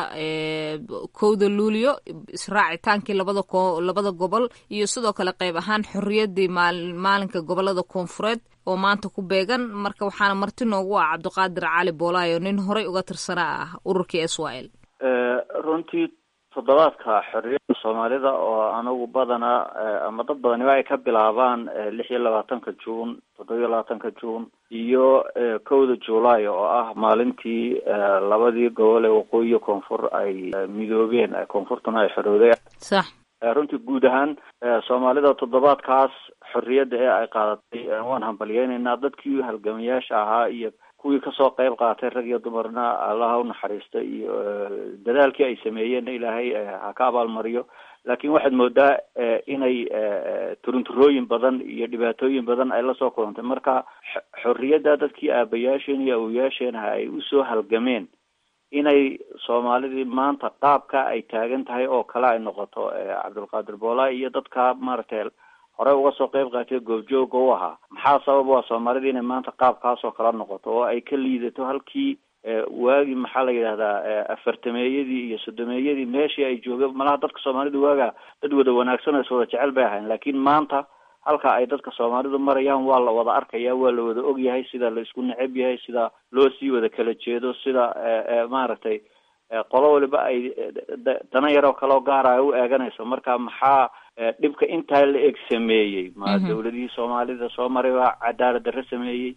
1 Luulyo, israacitaankii labada gobol iyo sidoo kale qayb ahaan xorriyaddii maalinka gobolada koonfureed oo maanta ku beegan. marka waxaana marti noogu ah Cabdiqaadir Cali Boolay oo nin horey uga tirsanaa ah ururkii Israa'iil. runtii toddobaadka xorriyadda Soomaalida oo anagu badanaa ama dad badani ay ka bilaabaan 26 Juun, 27 Juun iyo 1 Juulaay oo ah maalintii labadii gobol ee waqooyi iyo koonfur ay midoobeen, koonfurtuna ay xorowday. sax. runtii guud ahaan Soomaalida toddobaadkaas xorriyadda ee ay qaadatay waan hambaliyeynaynaa. dadkii halgamayaasha ahaa iyo kuwii kasoo qayb qaatay rag iyo dumarna allaha u naxariista iyo dadaalkii ay sameeyeen ilaahay ha ka abaalmariyo. laakiin waxaad moodaa inay turunturooyin badan iyo dhibaatooyin badan ay lasoo kulantay. marka xorriyadda dadkii aabayaasheen iyo awoyaasheen ay usoo halgameen inay soomaalidii maanta qaabka ay taagan tahay oo kale ay noqoto cabdulqaadir boolay iyo dadka maaragtay hore uga soo qayb qaatay goobjooga u ahaa maxaa sabab u ah soomaalida inay maanta qaabkaas oo kale noqoto oo ay ka liidato halkii waagii maxaa la yidhahdaa afartameeyadii iyo sodomeeyadii meeshii ay joogeen malaha dadka soomaalida waaga dad wada wanaagsan oo iswada jecel bay ahayn laakiin maanta halka ay dadka soomaalidu marayaan waa la wada arkaya waa la wada ogyahay sida la isku neceb yahay sida loo sii wada kala jeedo sida maaragtay qolo waliba ay dana yaroo kaleo gaara ay u eeganayso marka maxaa dhibka intaa la eg sameeyey ma dawladihii soomaalida soo maray waa cadaalad darre sameeyey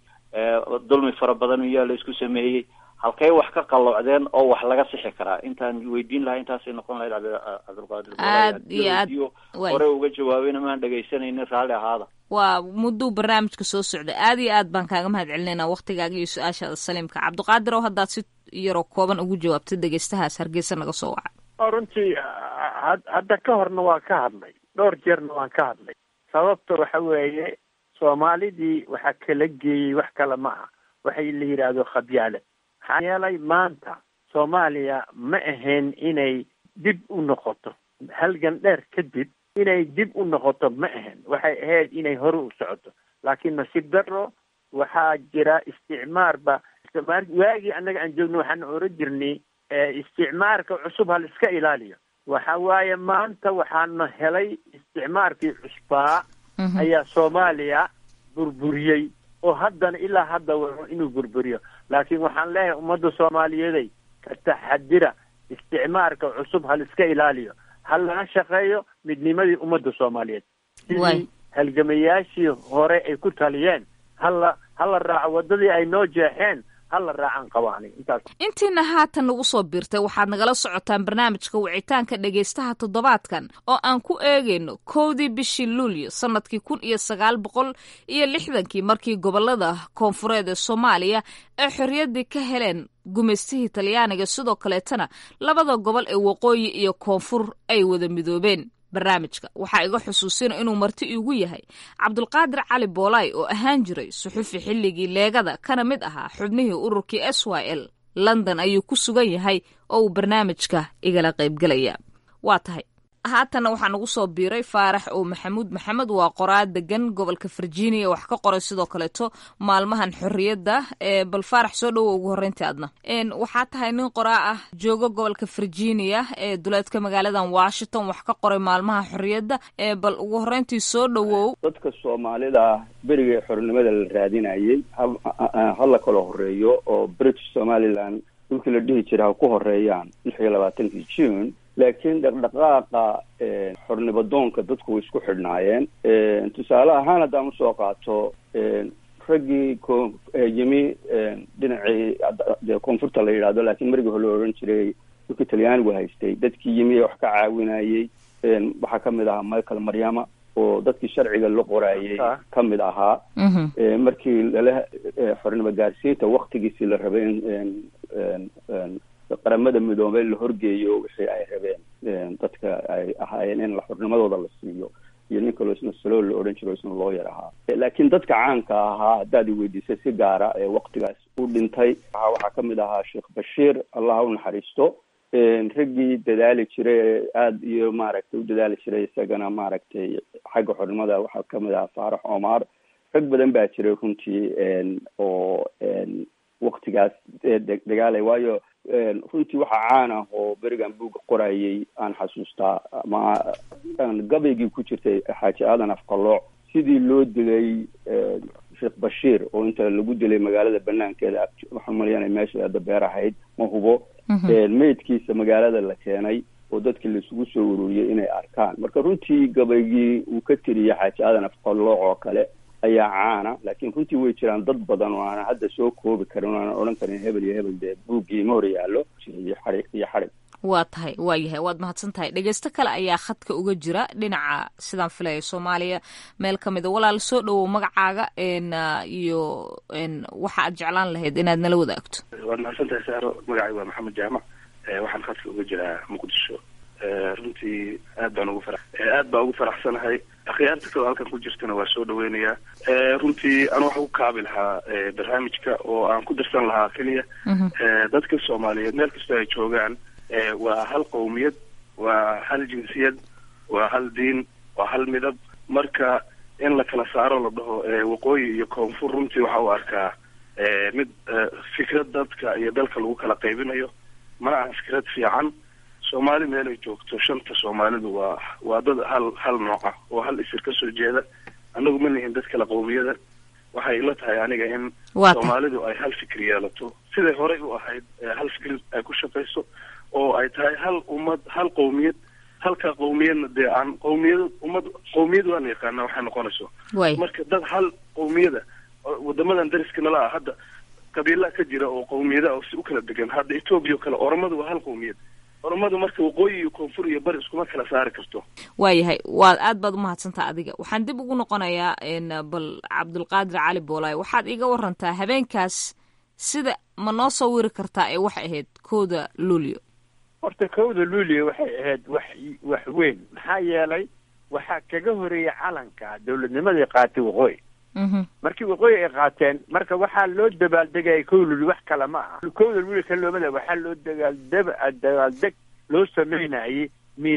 dulmi fara badan iyaa la isku sameeyey halkay wax ka qalloocdeen oo wax laga sixi karaa intaan weydiin lahaa intaasay noqon lahayd cabdulqaadir aad iyo aad hore uga jawaabayna maan dhegaysanaynin raalli ahaada waa mudduu barnaamijka soo socda aad iyo aad baan kaaga mahad celinayna waktigaaga iyo su-aashaada saliimka cabdiqaadir oo haddaad si yaroo kooban ugu jawaabtay dhegaystahaas hargeysa naga soo waca runtii hadda ka horna waan ka hadlay dhowr jeerna waan ka hadlay sababta waxa weeye soomaalidii waxaa kala geeyey wax kale ma ah waxay la yidhaahdo khabyaale maxaa yeelay maanta soomaaliya ma ahayn inay dib u noqoto halgan dheer kadib inay dib u noqoto ma ahayn waxay ahayd inay hore u socoto laakiin nasiib darro waxaa jira isticmaarba waagii annaga aan joogno waxaan oran jirnay isticmaarka cusub ha la iska ilaaliyo waxa waaye maanta waxaana helay isticmaarkii cusbaa ayaa soomaaliya burburiyey oo haddana ilaa hadda waro inuu burburiyo laakiin waxaan leeyahay ummadda soomaaliyeeday ka taxadira isticmaarka cusub ha la iska ilaaliyo ha laga shaqeeyo midnimadii ummadda soomaaliyeed sidii halgamayaashii hore ay ku taliyeen hala raaco waddadii ay noo jeexeen hala raacan qabaani intaas intiina haatan nagu soo biirtay waxaad nagala socotaan barnaamijka wicitaanka dhegaystaha toddobaadkan oo aan ku eegayno 1 bishii luulyo sanadkii 1960 markii gobolada koonfureed ee Soomaaliya ay xorriyadii ka heleen gumaystihii Talyaaniga sidoo kaleetana labada gobol ee waqooyi iyo koonfur ay wada midoobeen barnaamijka waxaa iga xusuusina inuu marti igu yahay cabdulqaadir cali boolay oo ahaan jiray suxufi xilligii leegada kana mid ahaa xubnihii ururkii SYL London ayuu ku sugan yahay oo uu barnaamijka igala qaybgalaya waa tahay haatana waxaa nagu soo biiray faarax oo maxamuud waa qoraa degan gobolka Virginia wax ka qoray sidoo kaleeto maalmahan xorriyada bal faarax soo dhawo ugu horeyntii adna waxaa tahay nin qoraa ah jooga gobolka Virginia ee duleedka magaaladan Washington wax ka qoray maalmaha xorriyada bal ugu horeyntii soo dhawow dadka Soomaalida bariga xornimada la raadinayay hal kala horeeyo oo British Somaliland dhulkii la dhihi jiray ku horeeyaan 26 June laakiin dhaqdhaqaaqa xornimadoonka dadku way isku xidhnaayeen tusaale ahaan haddaan usoo qaato raggii yimi dhinacii koonfurta la yidhaahdo laakiin markii hore la odhan jiray dhulkii talyaanigu haystay dadkii yimi wax ka caawinayey waxaa kamid ahaa Michael Maryama oo dadkii sharciga la qoraayay kamid ahaa markii lala xornimo gaarsiinta waqtigiisii la rabay qaramada midoobay la horgeeyo wixii ay rabeen dadka ay ahaayeen in la xornimadooda la siiyo iyo ninka loosna salo la odhan jiro isna loo yar ahaa laakiin dadka caanka ahaa haddaad weydiisay si gaara ee waqtigaas u dhintay waxaa kamid ahaa Sheekh Bashiir Allah u naxariisto raggii dadaali jiray aad iyo maaragtay u dadaali jiray isagana maaragtay xagga xornimada waxaa kamid ahaa Faarax Omar rag badan baa jiray runtii oo waqtigaas dagaalay waayo runtii waxaa caan ah oo berigan buugga qorayay aan xasuustaa ama gabaygii ku jirtay xaaji aadan afqalooc sidii loo dilay Sheekh Bashiir oo inta lagu dilay magaalada banaankeeda waxaan maleeyahay meesha hadda beer ahayd ma hubo meydkiisa magaalada la keenay oo dadkii la isugu soo ururiyay inay arkaan marka runtii gabaygii uu ka tiriyay xaaji aadan afqalooc oo kale ayaa caana laakiin runtii way jiraan dad badan oo aan hadda soo koobi karin oo aan odhan karin hebel iyo hebel dee buuggii ma hor yaallo iyo xarig waa tahay waa yahay waad mahadsan tahay dhegaysto kale ayaa khadka uga jira dhinaca sidaan filaya Soomaaliya meel ka mid a walaal soo dhawow magacaaga iyo waxa aad jeclaan lahayd inaad nala wadaagto waad mahadsantahay saaro magacayga waa maxamed jaamac waxaan khadka uga jiraa muqdisho runtii aad baan ugu faraxsanahay khiyaarta kaloo halkan ku jirtana waa soo dhaweynayaa. Runtii aan waxa u kaabi lahaa barnaamijka oo aan ku dirsan lahaa keliya dadka Soomaaliyeed meel kasta ay joogaan waa hal qowmiyad, waa hal jinsiyad, waa hal diin, waa hal midab. Marka in la kala saaro la dhaho waqooyi iyo koonfur runtii waxa uu arkaa mid fikrad dadka iyo dalka lagu kala qaybinayo, mana aha fikrad fiican. Soomaali meel ay joogto shanta Soomaalidu waa dad hal nooc ah oo hal isir ka soo jeeda. Anagu ma nihin dad kala qowmiyada. Waxay ila tahay aniga in Soomaalidu ay hal fikir yeelato siday horey u ahayd, hal fikir ay ku shaqayso oo ay tahay hal ummad, hal qowmiyad. halka qowmiyadna dee aan qowmiyad waan yaqaana waxay noqonayso. Marka dad hal qowmiyada wadamadan dariska nala ah hadda qabiilaa ka jira oo qowmiyada oo si u kala degan. Hadda Ethiopia kale Oromadu waa hal qowmiyad. Oromadu marka waqooyi iyo koonfur iyo bari iskuma kala saari karto. waayahay waa aad baad umahadsantaa adiga. waxaan dib ugu noqonayaa bal Cabdulqaadir Cali Boolay, waxaad iga warantaa habeenkaas sida ma noo soo wiri kartaa ee waxay ahayd 1 Luulyo? horta 1 Luulyo waxay ahayd wax weyn, maxaa yeelay waxaa kaga horeeyay calanka dawladnimadii qaatay waqooyi. markii waqooyi ay qaateen marka waxaa loo dabaaldegay 1 Luulyo wax kale ma aha. 1 Luulyo kaloomada waxaa loo dabaaldeg loo sameynayay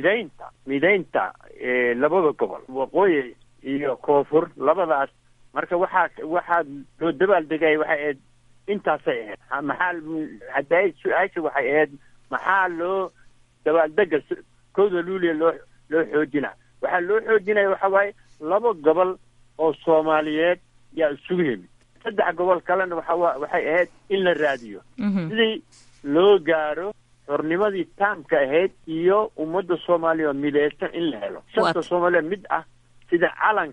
mideynta labada gobol waqooyi iyo koonfur labadaas. marka waxaa loo dabaaldegay waxay ahayd intaasay ahayd. maxaa hadday su-aasha waxay ahayd maxaa loo dabaaldega 1 Luulyo loo xoojinaa? waxaa loo xoojinaya waxa waaye 2 gobol oo Soomaaliyeed yaa isugu yimid. 3 gobol kalena waxay ahayd in la raadiyo sidii loo gaaro xornimadii taamka ahayd iyo ummadda Soomaaliya midaysan in la helo. shanta Soomaaliya mid ah sida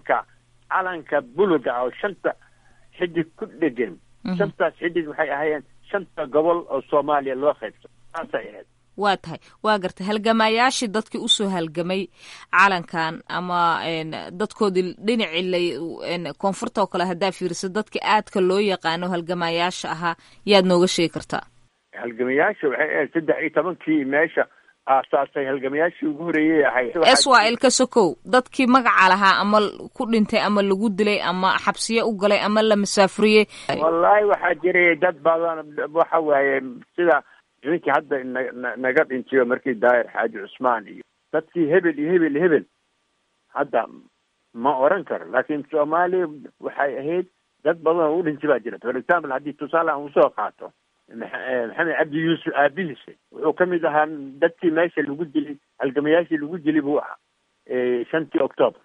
calanka buluga oo 5 xidig ku dhegan. 5taas xidig waxay ahaayeen 5 gobol oo Soomaaliya loo qaybsado. waa tahay waa gartay halgamayaashii dadkii usoo halgamay calankan ama dadkoodii dhinacii koonfurta oo kale haddaa fiiriso dadka aadka loo yaqaano halgamayaasha ahaa yaad nooga sheegi kartaa? halgamayaasha waxay ahayd 13 meesha aasaasay halgamayaashii ugu horeeyay ahayd SYL ka sokow dadkii magaca lahaa ama ku dhintay ama lagu dilay ama xabsiye u galay ama la masaafuriyey. wallaahi waxaa jiray dad badan waxa waaye sida ninkii hadda naga dhintiyo markii daahir xaaji cusmaan iyo dadkii hebel hadda ma oran karo. laakiin Soomaaliya waxay ahayd dad badan oo u dhintay baa jira. for example haddii tusaale aan usoo qaato maxamed cabdi yuusuf aabihiisa wuxuu ka mid ahaa dadkii meesha lagu dilay halgamayaashii lagu dilay buu ahaa 5 Oktoobar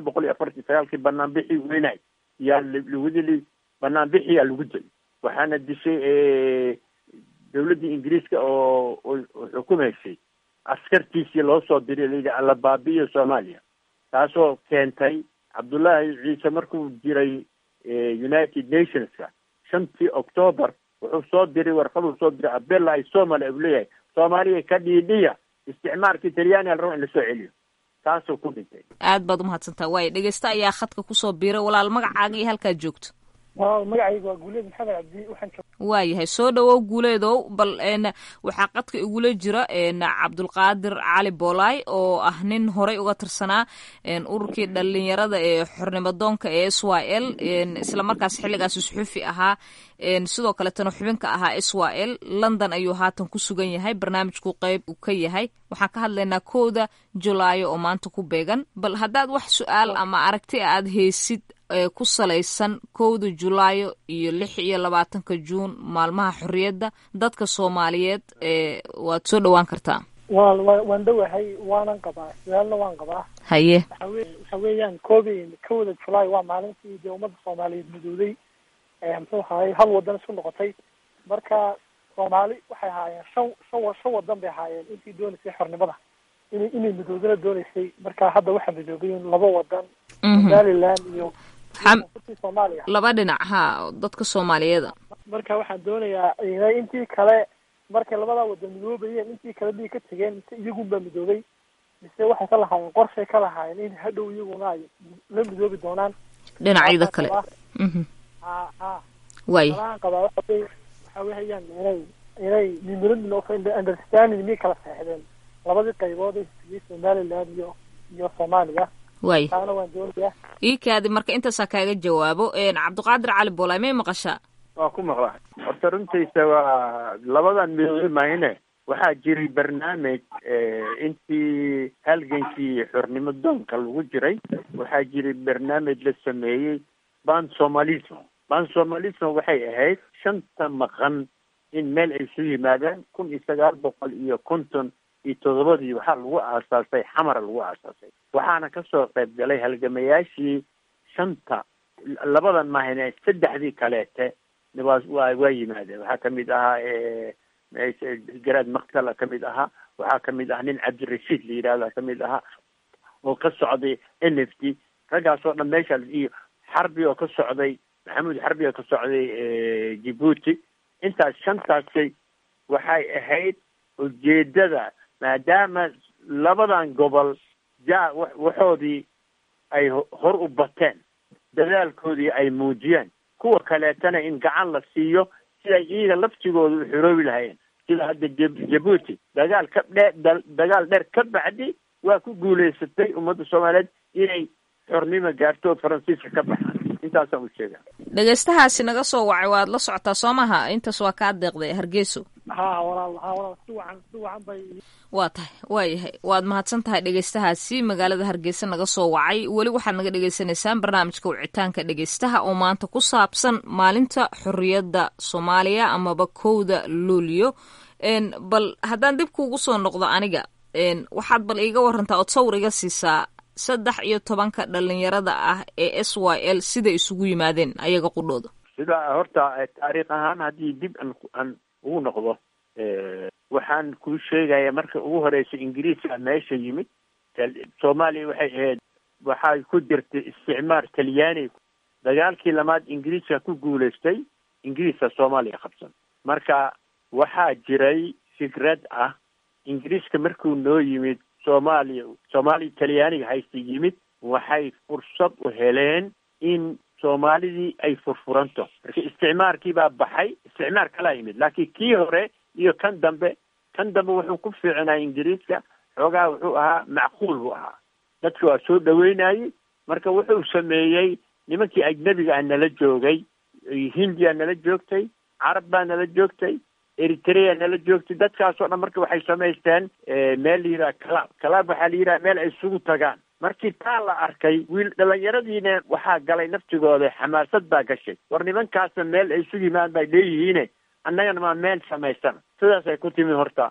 1949 banaanbixii weynay yaa lagu dilay. banaanbixii yaa lagu dilay waxaana dishay dawladda Ingiriiska oo xukumaysay askartiisii loo soo diray liga la baabiyo Soomaaliya. taasoo keentay Cabdullaahi Ciise markuu jiray United Nationska 5 Oktoobar wuxuu soo diray warqad soo diray abella ay Soomaaliya u leeyahay Soomaaliya ka dhiidhiya isticmaalkii Talyaaniga rabo in la soo celiyo. taasoo ku dhintay. aad baad umahadsantaa. waay dhegeysta ayaa khadka kusoo biiray. walaal magacaaga iyo halkaad joogto? magacaygu waa Guuleed Maxamed Cabdi. waayahay soo dhawow Guuleedow. bal waxaa qadka igula jira Cabdulqaadir Cali Boolay oo ah nin horey uga tirsanaa ururkii dhalinyarada ee xornimadoonka ee SYL isla markaas xilligaas suxufi ahaa sidoo kale tan xubinka ahaa SYL. London ayuu haatan ku sugan yahay. barnaamijku qayb uu ka yahay. waxaan ka hadlaynaa 1 Julaayo oo maanta ku beegan. bal haddaad wax su-aal ama aragti aad haysid ku salaysan 1 Julaayo iyo 26 Juun maalmaha xorriyadda dadka Soomaaliyeed waad soo dhawaan kartaa. waan dhawahay waanan qabaa su-aalna waan qabaa. haye waxa weeyaan 1 Julaayo waa maalintii dee ummadda Soomaaliyeed midowday muxuu ahaayey hal wadan isku noqotay. marka Soomaali waxay ahaayeen shan wadan bay ahaayeen intii doonaysay xornimada inay midoodana doonaysay. marka hadda waxaa midoobay 2 wadan Somaliland iyo Soomaaliya. 2 dhinac dadka Soomaaliyeed. marka waxaan doonayaa intii kale markay 2 wadan midoobayeen intii kale bay ka tageen mise iyagunbaa midoobay mise waxay ka lahaayeen qorshay ka lahaayeen in hadhow iyaguna ay la midoobi doonaan dhinacyada kale. waay waxa weeyaan inay memorandum of understanding mi kala saxdeen 2 qaybood ee Somaliland iyo Soomaaliya. waay taana waan doonayaa iikaadi marka intaasaa kaaga jawaabo cabdiqaadir cali boolay may maqashaa waa ku maqlaa horta runtiisa waa labadan midoobe mahine waxaa jiray barnaamij intii halgankii xornimo doonka lagu jiray waxaa jiray barnaamij la sameeyey ban somalism waxay ahayd shanta maqan in meel ay isu yimaadeen 1957 waxaa lagu aasaasay xamara lagu aasaasay waxaana kasoo qayb galay halgamayaashii shanta labadan mahine saddexdii kaleete waa yimaadeen waxaa kamid ahaa garaad maktala kamid ahaa waxaa kamid ah nin cabdirashiid la yidhahda kamid ahaa oo ka socday NFT raggaas oo dhan meesha iyo xarbi oo ka socday maxamuud xarbi oo ka socday Djibouti intaas shantaasi waxay ahayd ujeedada maadaama labadan gobol waxoodii ay hor u bateen dadaalkoodii ay muujiyeen kuwa kaleetana in gacan la siiyo sida iyaga laftigooda u xoroobi lahayeen sida hadda Djibouti dagaal dheer ka bacdi waa ku guuleysatay ummadda Soomaaliyeed inay xornimo gaarto Faransiiska ka baxaan intaasaan u sheegaa dhegeystahaasi naga soo wacay waad la socotaa soo maha intaas waa kaa deeqday Hargeyso walaal si wacan bay waa tahay waayahay waad mahadsan tahay dhegeystahaasi magaalada Hargeysa naga soo wacay weli waxaad naga dhegeysanaysaan barnaamijka wicitaanka dhegeystaha oo maanta ku saabsan maalinta xorriyadda Soomaaliya amaba 1 Luulyo bal haddaan dib kuugu soo noqdo aniga waxaad bal iiga warantaa ood sawir iga siisaa 13 dhalinyarada ah ee SYL sida isugu yimaadeen ayaga qudhooda sida horta taariikh ahaan haddii dib aan ugu noqdo waxaan kuu sheegayaa marka ugu horeysa ingiriiska meesha yimid Soomaaliya waxay ahayd waxay ku jirtay isticmaar talyaani dagaalkii lamaad ingiriiska ku guuleystay ingiriiska Soomaaliya qabsan marka waxaa jiray fikrad ah ingiriiska markuu noo yimid Soomaali talyaaniga haysta yimid waxay fursad u heleen in Soomaalidii ay furfuranto marka isticmaarkii baa baxay isticmaar kala yimid laakiin kii hore iyo kan dambe wuxuu ku fiicnaa ingiriiska xoogaa wuxuu ahaa macquul buu ahaa dadka waa soo dhaweynayay marka wuxuu sameeyey nimankii ajnabiga nala joogay Hindiya nala joogtay Carab baa nala joogtay Eritrea nala joogtay dadkaasoo dhan marka waxay samaysteen meel la yidhaha kalaab waxaa la yidhaha meel ay isugu tagaan markii taa la arkay wiil dhalinyaradiina waxaa galay naftigooda xamaasad baa gashay war nimankaasna meel ay isugu yimaan bay leeyihiine annagana maa meel samaysana sidaasay ku timid horta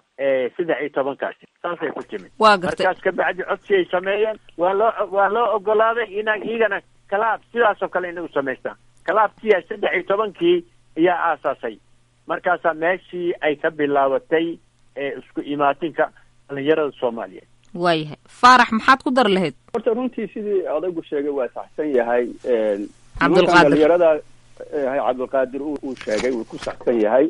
13 saasay ku timid markaas ka bacdi codsi ay sameeyeen waa loo ogolaaday inaan iyagana kalaab sidaasoo kale inay u samaystaan kalaabkiya 13 ayaa aasaasay markaasaa meeshii ay ka bilaabatay isku imaatinka dhalinyarada Soomaaliyeed waayahay Faarax maxaad ku dar lahayd horta runtii sidii odaygu sheegay waa saxsan yahay Cabdulqaadir Cabdulqaadir uu sheegay wuu ku saxsan yahay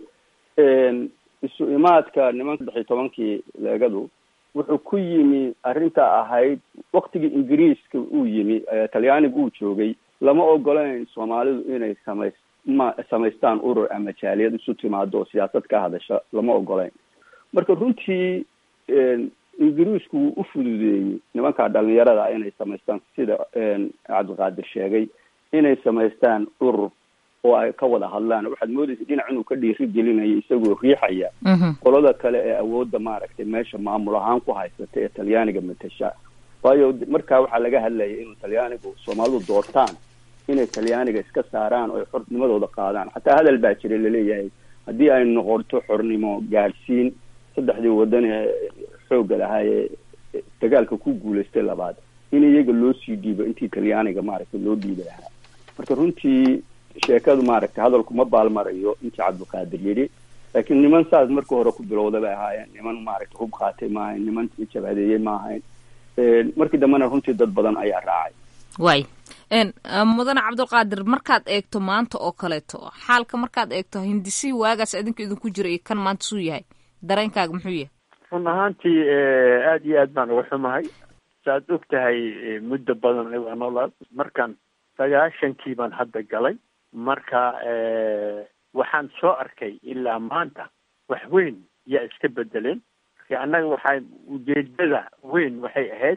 isu imaadka nimanka 13 leegadu wuxuu ku yimi arrinta ahayd waqtigii ingiriiska uu yimi talyaaniga uu joogay lama ogolayn Soomaalidu inay samaystaan urur ama jaaliyad isu timaado oo siyaasad ka hadasha lama ogolayn marka runtii ingiriisku wuu u fududeeyey nimanka dhalinyarada inay samaystaan sida Cabdulqaadir sheegay inay samaystaan urur oo ay ka wada hadlaan waxaad moodaysaa dhinac inuu ka dhiiri gelinayo isagoo riixaya qolada kale ee awoodda maaragtay meesha maamul ahaan ku haysata ee talyaaniga matasha waayo markaa waxaa laga hadlayay inuu talyaanigu Soomaalidu doortaan inay talyaaniga iska saaraan oo xornimadooda qaadaan xataa hadal baa jiray laleeyahay haddii ay noqoto xornimo gaadhsiin saddexdii wadan ee xoogga lahaa ee dagaalka ku guuleystay labaad in iyaga loo sii dhiibo intii talyaaniga maaragtay loo dhiibi lahaa marka runtii sheekadu maaragtay hadalku ma baalmarayo intii Cabdulqaadir yidhi laakiin niman saas marka hore ku bilowda bay ahaayeen niman maaragtay hub qaatay maahayn niman jabhadeeyey maahayn markii dambena runtii dad badan ayaa raacay waay mudane Cabdulqaadir markaad eegto maanta oo kaleeto xaalka markaad eegto hindisii waagaas idinku jira iyo kan maanta suu yahay dareenkaaga muxuu yahay run ahaantii aad iyo aad baan uga xumahay saad og tahay muddo badan waa noolaa markaan 90 baan hadda galay marka waxaan soo arkay ilaa maanta wax weyn yaa iska bedeleen marka annaga waxay ujeedada weyn waxay ahayd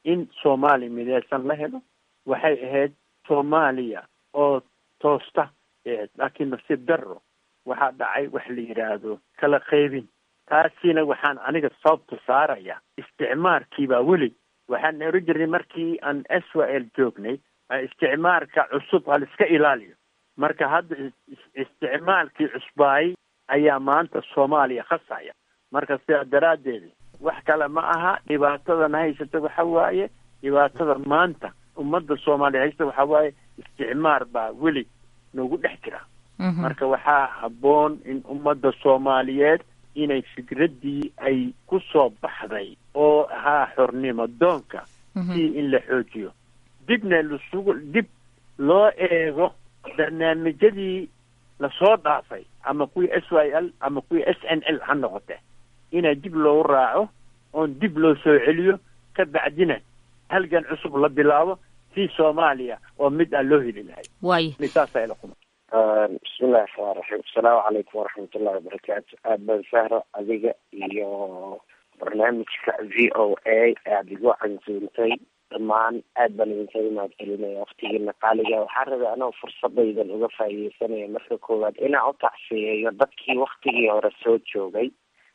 in soomaaliya mideysan la helo, waxay ahayd soomaaliya oo toosta ahayd. laakiin nasiib daro waxaa dhacay wax la yidhaahdo kala qaybin. taasina waxaan aniga sababta saaraya isticmaarkiibaa weli waxaan oran jirnay markii aan Israel joognay isticmaarka cusub hal iska ilaaliyo. marka hadda isticmaalkii cusbaay ayaa maanta soomaaliya khasaya. marka sidaa daraaddeed wax kale ma aha. dhibaatadana haysata waxa waaye dhibaatada maanta ummadda soomaaliya haysata waxa waaye isticmaar baa weli nagu dhex jira. marka waxaa habboon in ummadda soomaaliyeed inay fikraddii ay ku soo baxday oo ahaa xornimo doonka si in la xoojiyo, dibna dib loo eego barnaamijyadii lasoo dhaafay ama kuwii SYL ama kuwii SNL ha noqote, inaa dib loogu raaco oon dib loo soo celiyo, ka bacdina halgan cusub la bilaabo si soomaaliya oo mid aan loo heli lahay. saasa ila kuma bismillahi raxmaan raxiim. asalaamu calaykum waraxmatullahi wabarakaatu. aad baan sahro adiga iyo barnaamijka VOA aada igu cansuuntay dhammaan aad baan idinkaga mahadcelinaya waqtigiina qaaliga. waxaan rabay anoo fursadaydan uga faa'iideysanaya marka koowaad inaan u tacsiyeeyo dadkii waktigii hore soo joogay,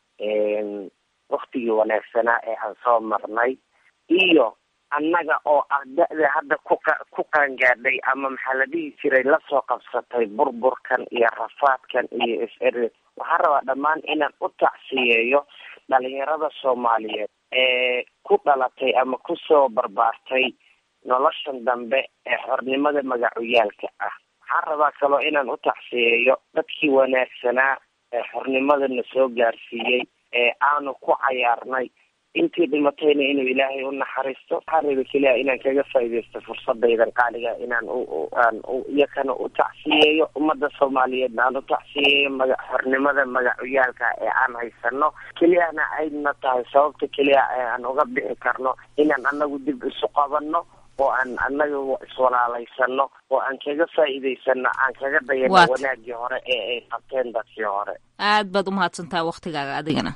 waktigii wanaagsanaa ee aan soo marnay, iyo annaga oo ah da-da hadda ku qaangaadhay ama maxaa la dhihi jiray lasoo qabsatay burburkan iyo rafaadkan iyo is-eri. waxaan rabaa dhammaan inaan u tacsiyeeyo dhalinyarada soomaaliyeed ee ku dhalatay ama kusoo barbaartay noloshan dambe ee xornimada magacuyaalka ah. waxaan rabaa kaloo inaan u tacsiyeeyo dadkii wanaagsanaa ee xornimadana soo gaarsiiyey ee aanu ku cayaarnay. intii dhimatayna inuu ilaahay u naxariisto. waxaan raba keliya inaan kaga faa'iideysto fursadaydan qaaliga inaan iyakana u tacsiyeeyo ummadda soomaaliyeedna aan u tacsiyeeyo xornimada magacuyaalka ee aan haysano. keliyana ayna tahay sababta keliya aan uga bixi karno inaan anagu dib isu qabanno oo aan anaga iswalaalaysano oo aan kaga faa'iideysano, aan kaga dayano wanaagii hore ee ay qabteen dadkii hore. aad baad umahadsantahay waktigaaga adigana.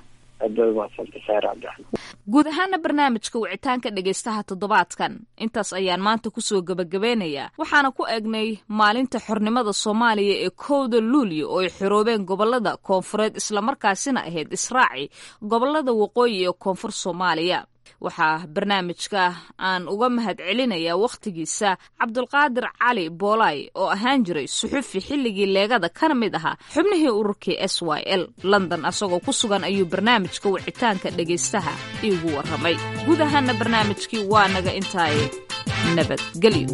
guud ahaana barnaamijka wicitaanka dhegaystaha toddobaadkan intaas ayaan maanta kusoo gebagabeynayaa. waxaana ku eegnay maalinta xornimada soomaaliya ee 1 luulyo oo ay xoroobeen gobolada koonfureed islamarkaasina ahayd israaci gobolada waqooyi ee koonfur soomaaliya. waxaa barnaamijka aan uga mahad celinayaa wakhtigiisa cabdulqaadir cali boolay oo ahaan jiray suxufi xilligii leegada kana mid ahaa xubnihii ururkii SYL London. asagoo ku sugan ayuu barnaamijka wicitaanka dhegaystaha iigu warramay. guud ahaana barnaamijkii waa naga intaaye nabadgelyo.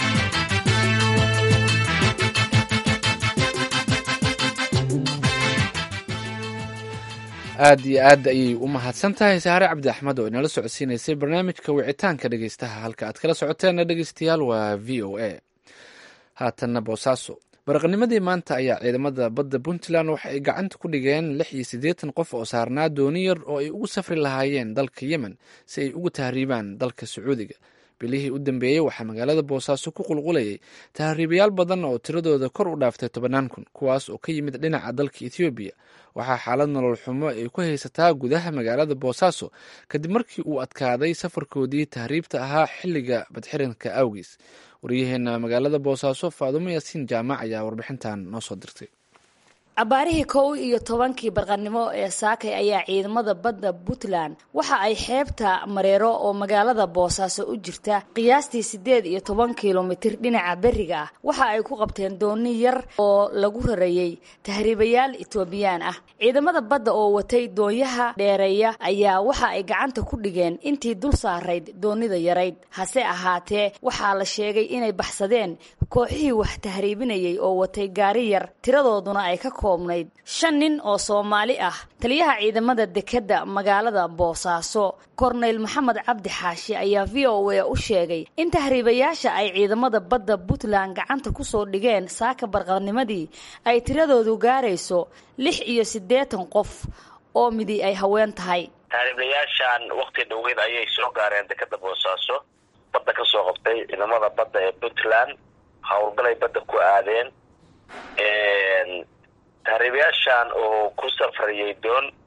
aad iyo aad ayay u mahadsan tahay saare cabdi axmed oo inala socodsiinaysay barnaamijka wicitaanka dhegeystaha. halka aad kala socoteena dhegeystayaal waa v o a. haatanna boosaaso. baraqnimadii maanta ayaa ciidamada badda puntland waxa ay gacanta ku dhigeen 86 qof oo saarnaa dooni yar oo ay ugu safri lahaayeen dalka yemen si ay ugu tahriibaan dalka sacuudiga. bilihii u dambeeyey waxaa magaalada boosaaso ku qulqulayay tahriibayaal badan oo tiradooda kor u dhaaftay 10,000 kuwaas oo ka yimid dhinaca dalka Ethiopia. waxaa xaalad nolol xumo ay ku haysataa gudaha magaalada boosaaso kadib markii uu adkaaday safarkoodii tahriibta ahaa xilliga badxiranka awgiis. wariyaheena magaalada boosaaso faadumo yaasiin jaamac ayaa warbixintan noo soo dirtay. abaarihii 11 barqanimo ee saakay ayaa ciidamada badda Puntland waxa ay xeebta Mareero oo magaalada Boosaaso u jirta qiyaastii 18 kiiloomitir dhinaca bariga ah waxa ay ku qabteen dooni yar oo lagu rarayay tahriibayaal Itoobiyaan ah. ciidamada badda oo watay doonyaha dheereeya ayaa waxa ay gacanta ku dhigeen intii dul saarayd doonida yarayd. hase ahaatee waxaa la sheegay inay baxsadeen kooxihii wax tahriibinayay oo watay gaari yar tiradooduna ay ka 5 nin oo Soomaali ah. taliyaha ciidamada dekada magaalada Boosaaso Cornel Maxamed Cabdi Xaashi ayaa VOA u sheegay in tahriibayaasha ay ciidamada badda Puntland gacanta ku soo dhigeen saaka barqanimadii ay tiradoodu gaarayso 86 qof oo midi ay haween tahay. tahriibayaashan waqti dhoweed ayay soo gaareen dekada Boosaaso badda ka soo qabtay ciidamada badda ee Puntland hawlgalay badda ku aadeen tahriibayaashan oo ku safrayay doon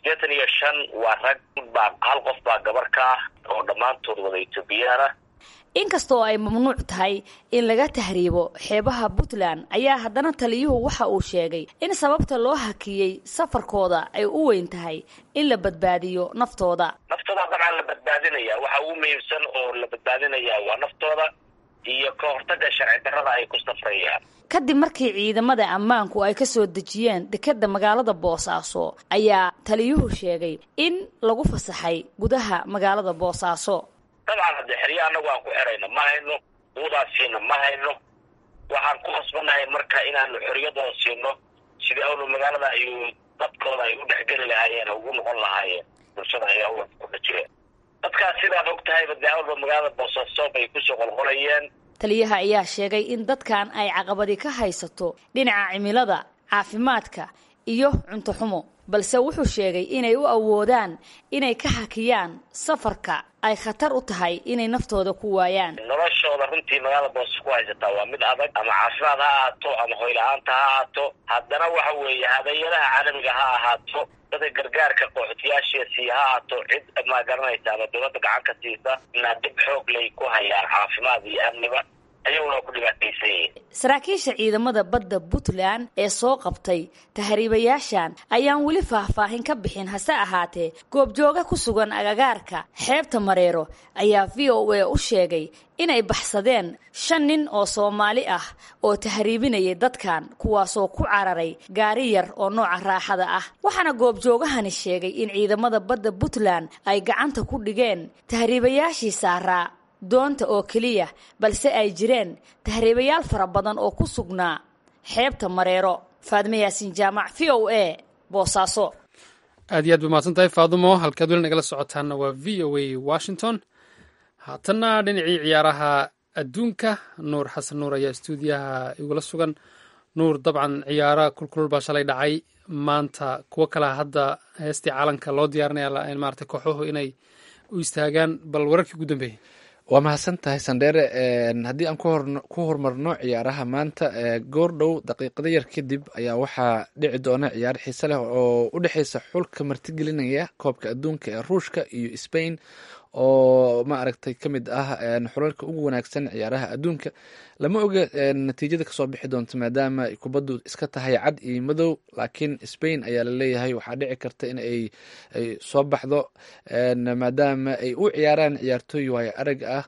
85 waa rag, hal qof baa gabar ka ah oo dhammaantood wada Ethiopian ah. inkastoo ay mamnuuc tahay in laga tahriibo xeebaha Puntland ayaa haddana taliyuhu waxa uu sheegay in sababta loo hakiyey safarkooda ay u weyn tahay in la badbaadiyo naftooda. Dabcan la badbaadinaya waxa ugu muhiimsan oo la badbaadinaya waa naftooda iyo ka hortagga sharci darrada ay ku safrayaan. kadib markii ciidamada ammaanku ay ka soo dejiyeen dekedda magaalada Boosaaso ayaa taliyuhu sheegay in lagu fasaxay gudaha magaalada Boosaaso. dabcan hadda xiriya anagu aan ku xirayna ma hayno, udaasiina ma hayno, waxaan ku qasbanahay marka inaanu xoriyadooda siino sidii awlu magaalada ay dadkooda ay u dhexgeli lahaayeen ugu noqon lahaayeen bulshada ayaa ku dhajireen. dadkaas sidaad og tahay badbaadada magaalada Boosaaso bay ku soo qolqolayeen. taliyaha ayaa sheegay in dadkan ay caqabadi ka haysato dhinaca cimilada, caafimaadka iyo cunto xumo, balse wuxuu sheegay inay u awoodaan inay ka hakiyaan safarka ay khatar u tahay inay naftooda ku waayaan. noloshooda runtii magaalada Boosaaso ku haysataa waa mid adag, ama caafimaad ha ahaato ama hoy la'aanta ha ahaato. haddana waxa weeye hay'adaha caalamiga ha ahaato, dadka gargaarka qaxootiyaasha ha ahaato, cid ma garanaysa ama dowladda gacan ka siisa inay dib xoog leh ku hayaan caafimaad iyo amniba ayaguna ku dhibaataysan yihiin. saraakiisha ciidamada badda Puntland ee soo qabtay tahriibayaashan ayaan weli faahfaahin ka bixin, hase ahaatee goobjooga ku sugan agagaarka xeebta Mareero ayaa VOA u sheegay inay baxsadeen 5 nin oo Soomaali ah oo tahriibinayay dadkan, kuwaasoo ku cararay gaari yar oo nooca raaxada ah. waxaana goobjoogahani sheegay in ciidamada badda Puntland ay gacanta ku dhigeen tahriibayaashii saaraa doonta oo kaliya, balse ay jireen tahriibayaal fara badan oo ku sugnaa xeebta Mareero. Faadimo Yaasin Jaamac, VOA, Boosaaso. aad iyo aad mahadsan tahay Faadumo. halkaad weli nagala socotaana waa VOA Washington. haatana dhinacii ciyaaraha adduunka, Nuur Xasan Nuur ayaa stuudiyaha igula sugan. Nuur, dabcan ciyaara kulkulul baa shalay dhacay, maanta kuwo kale hadda heestii caalanka loo diyaarinaya maaragtay kooxuhu inay u istaagaan. bal wararkii ugu dambeeyey. waa mahadsan tahay Sandheere. haddii aan ku horumarno ciyaaraha maanta, goordhow daqiiqado yar kadib ayaa waxaa dhici doona ciyaar xiise leh oo u dhexeysa xulka martigelinaya koobka adduunka ee Ruushka iyo Spain oo ma aragtay ka mid ah xulalka ugu wanaagsan ciyaaraha adduunka. lama oga natiijada kasoo bixi doonta maadaama kubaddu iska tahay cad iyo madow, laakiin Spain ayaa laleeyahay waxaa dhici karta in ay soo baxdo maadaama ay u ciyaaraan ciyaartooy waayo arag ah.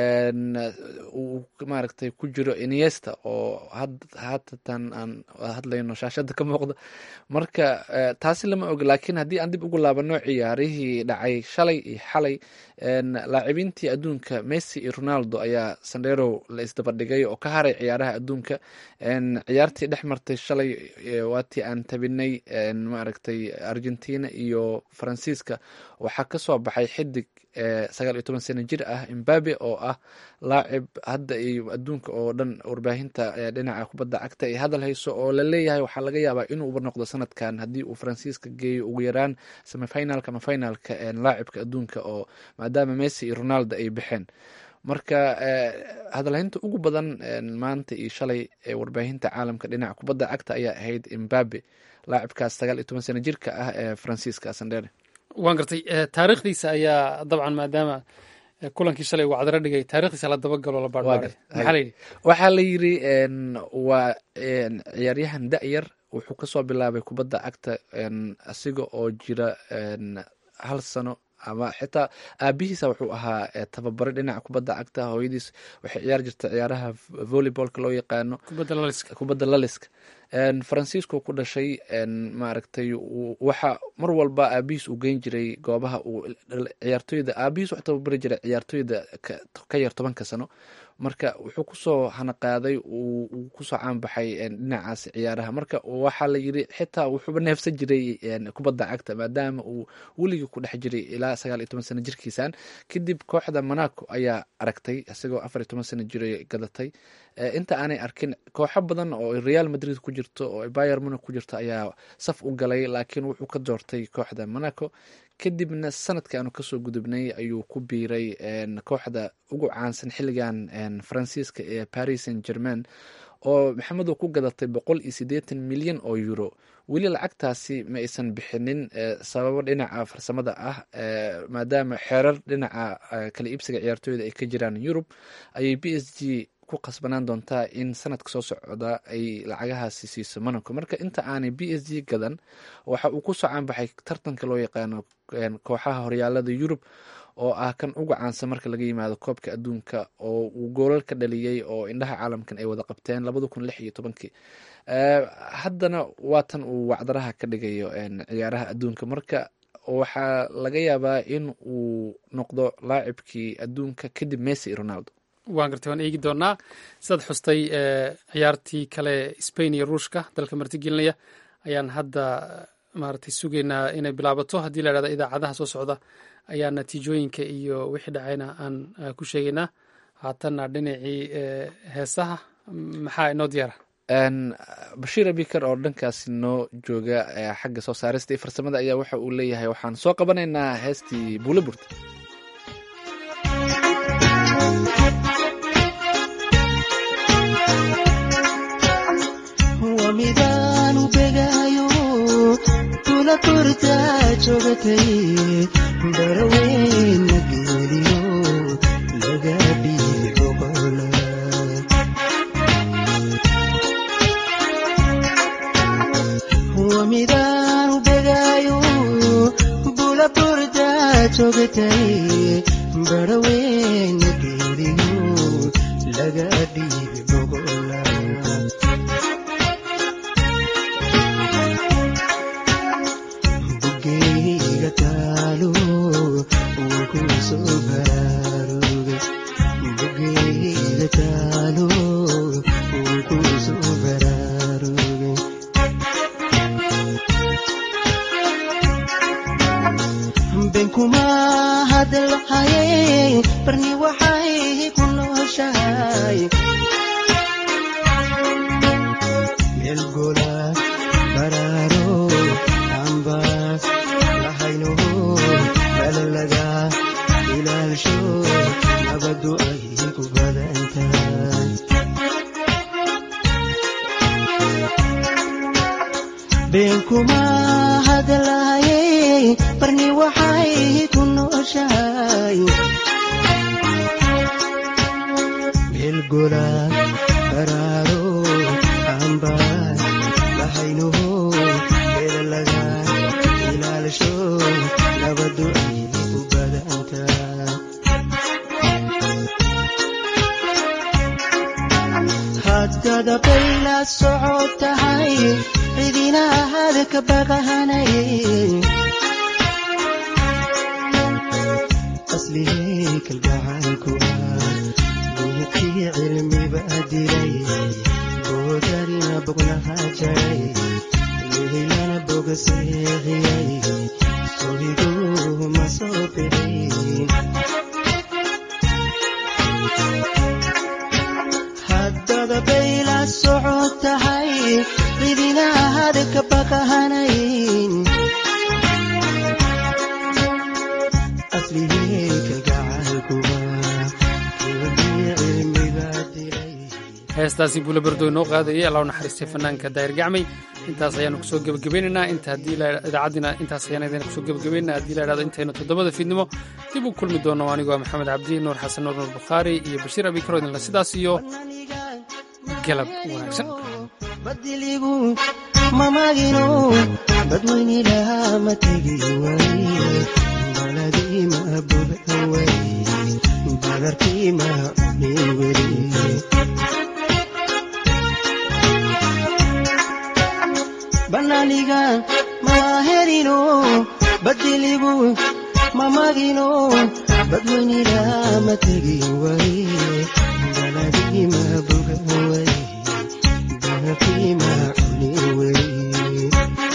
uu maaragtay ku jiro Iniesta oo haatan aan hadlayno shaashada ka muuqda. marka taasi lama oga, laakiin haddii aan dib ugu laabano ciyaarihii dhacay shalay iyo xalay, laacibiintii adduunka Messi iyo Ronaldo ayaa Sandero la isdabadhigay oo ka haray ciyaaraha adduunka. ciyaartii dhex martay shalay waatii aan tabinay maaragtay Argentina iyo Faransiiska, waxaa kasoo baxay xidig 19 sano jir ah, Mbappe, oo ah laacib hadda iyo adduunka oo dhan warbaahinta dhinaca kubadda cagta ay hadal hayso, oo la leeyahay waxaa laga yaabaa inuu uba noqdo sanadkan haddii uu Faransiiska geeyo ugu yaraan semifinalka ama finalka laacibka adduunka, oo maadaama Messi iyo Ronaldo ay baxeen. marka hadalhaynta ugu badan maanta iyo shalay ee warbaahinta caalamka dhinaca kubadda cagta ayaa ahayd Mbappe, laacibkaas 19 sano jirka ah ee Faransiiska. Sandere, waan gartay. taariikhdiisa ayaa dabcan maadaama kulankii shalay uu cadro dhigay, taariikhdiisa la dabagalo la baarbaaray. maxaa la yidhi? waxaa la yidhi waa ciyaaryahan da'yar, wuxuu kasoo bilaabay kubadda cagta asiga oo jira 1 sano, ama xitaa aabihiisa wuxuu ahaa tababare dhinaca kubadda cagta. hooyadiis waxay ciyaar jirta ciyaaraha volleyballka loo yaqaano kubadda laliska. Faransiisku ku dhashay, maaragtay waxa mar walba aabihiis uu geyn jiray goobaha uu ciyaartooyda, aabihiis wuxuu tababari jiray ciyaartooyda ka yar 10 sano. marka wuxuu kusoo hanaqaaday, uu kusoo caanbaxay dhinacaas ciyaaraha. marka waxaa la yidhi xitaa wuxuuba neefsan jiray kubadda cagta maadaama uu weligii ku dhex jiray ilaa 19 sano jirkiisan. kadib kooxda Monaco ayaa aragtay isagoo 14 sano jiray, gadatay. inta aanay arkin kooxo badan oo Real Madrid ku jirto oo Bayern Munich ku jirto ayaa saf u galay, laakiin wuxuu ka doortay kooxda Monaco. kadibna sanadka aanu kasoo gudubnay ayuu ku biiray kooxda ugu caansan xilligan faransiiska ee Paris Saint-Germain oo maxamed uu ku gadatay 180 milyan oo euro. weli lacagtaasi ma aysan bixinin sababo dhinaca farsamada ah maadaama xeerar dhinaca kala iibsiga ciyaartooyda ay ka jiraan Yurub ayay PSG ku qasbanaan doontaa in sanadka soo socda ay lacagahaasi siiso Monaco. marka inta aanay PSG gadan waxa uu ku soo caanbaxay tartanka loo yaqaano kooxaha horyaalada Yurub oo ah kan ugu caansan marka laga yimaado koobka adduunka oo uu goolal ka dhaliyay oo indhaha caalamkan ay wada qabteen 2016 haddana waa tan uu wacdaraha ka dhigayo ciyaaraha adduunka. marka waxaa laga yaabaa in uu noqdo laacibkii adduunka kadib Messi iyo Ronaldo. waan gartay, waan eegi doonaa. sidaad xustay ciyaartii kale Spain iyo Ruushka dalka martigelinaya ayaan hadda maaragtay sugaynaa inay bilaabato. haddii la idhahdo idaacadaha soo socda ayaa natiijooyinka iyo wixii dhacayna aan ku sheegaynaa. haatanna dhinacii heesaha maxaa inoo diyaara? Bashiir Abikar oo dhankaasi noo jooga xagga soo saarista iyo farsamada ayaa waxa uu leeyahay waxaan soo qabanaynaa heestii Buulaburta. midaan u begayo tula turta joogtay daraweyn geliyo laga dhigo qola midaan u begayo tula turta joogtay daraweyn geliyo laga dhigo qola benkuma hadalhaye barni waxay ku nooshahay meel gola baraaro ambaas lahayno lalalaga ilaalsho nabadu ay ku badantahay benkuma hadalhaye barni waxay ku nooshahay meel gola baraaro ambaas lahayno lalalaga ilaalsho nabadu ay ku badantahay hadkada bayla socotahay cidina hadka baqahanay aslihi kalgacanku buutii cilmi baadilay boodarina bognaha jaray lihilana bogaseexiyay sohigu ma soo bixin haddada bayla socotahay cidina hadka baqahanayn heestaasi buulabardo inoo qaadayay allah u naxariistay fanaanka daahir gacmay. intaas ayaanu kusoo gebagabaynaynaa idaacaddiina intaas ayaan idin kusoo gebagabaynaa haddii la idhahdo intaynu 7 fiidnimo dib u kulmi doono. anigoo maxamed cabdi, nuur xasan, nuur bukhaari iyo bashiir abikar idinla sidaas iyo galab wanaagsan. badiligu mamagino badweynilaha ma tegi way baladii ma bogaway badarkii ma niweri bananiga maherino badiligu mamagino badweynilaha ma tegi way baladii ma bogaway Kima uniwe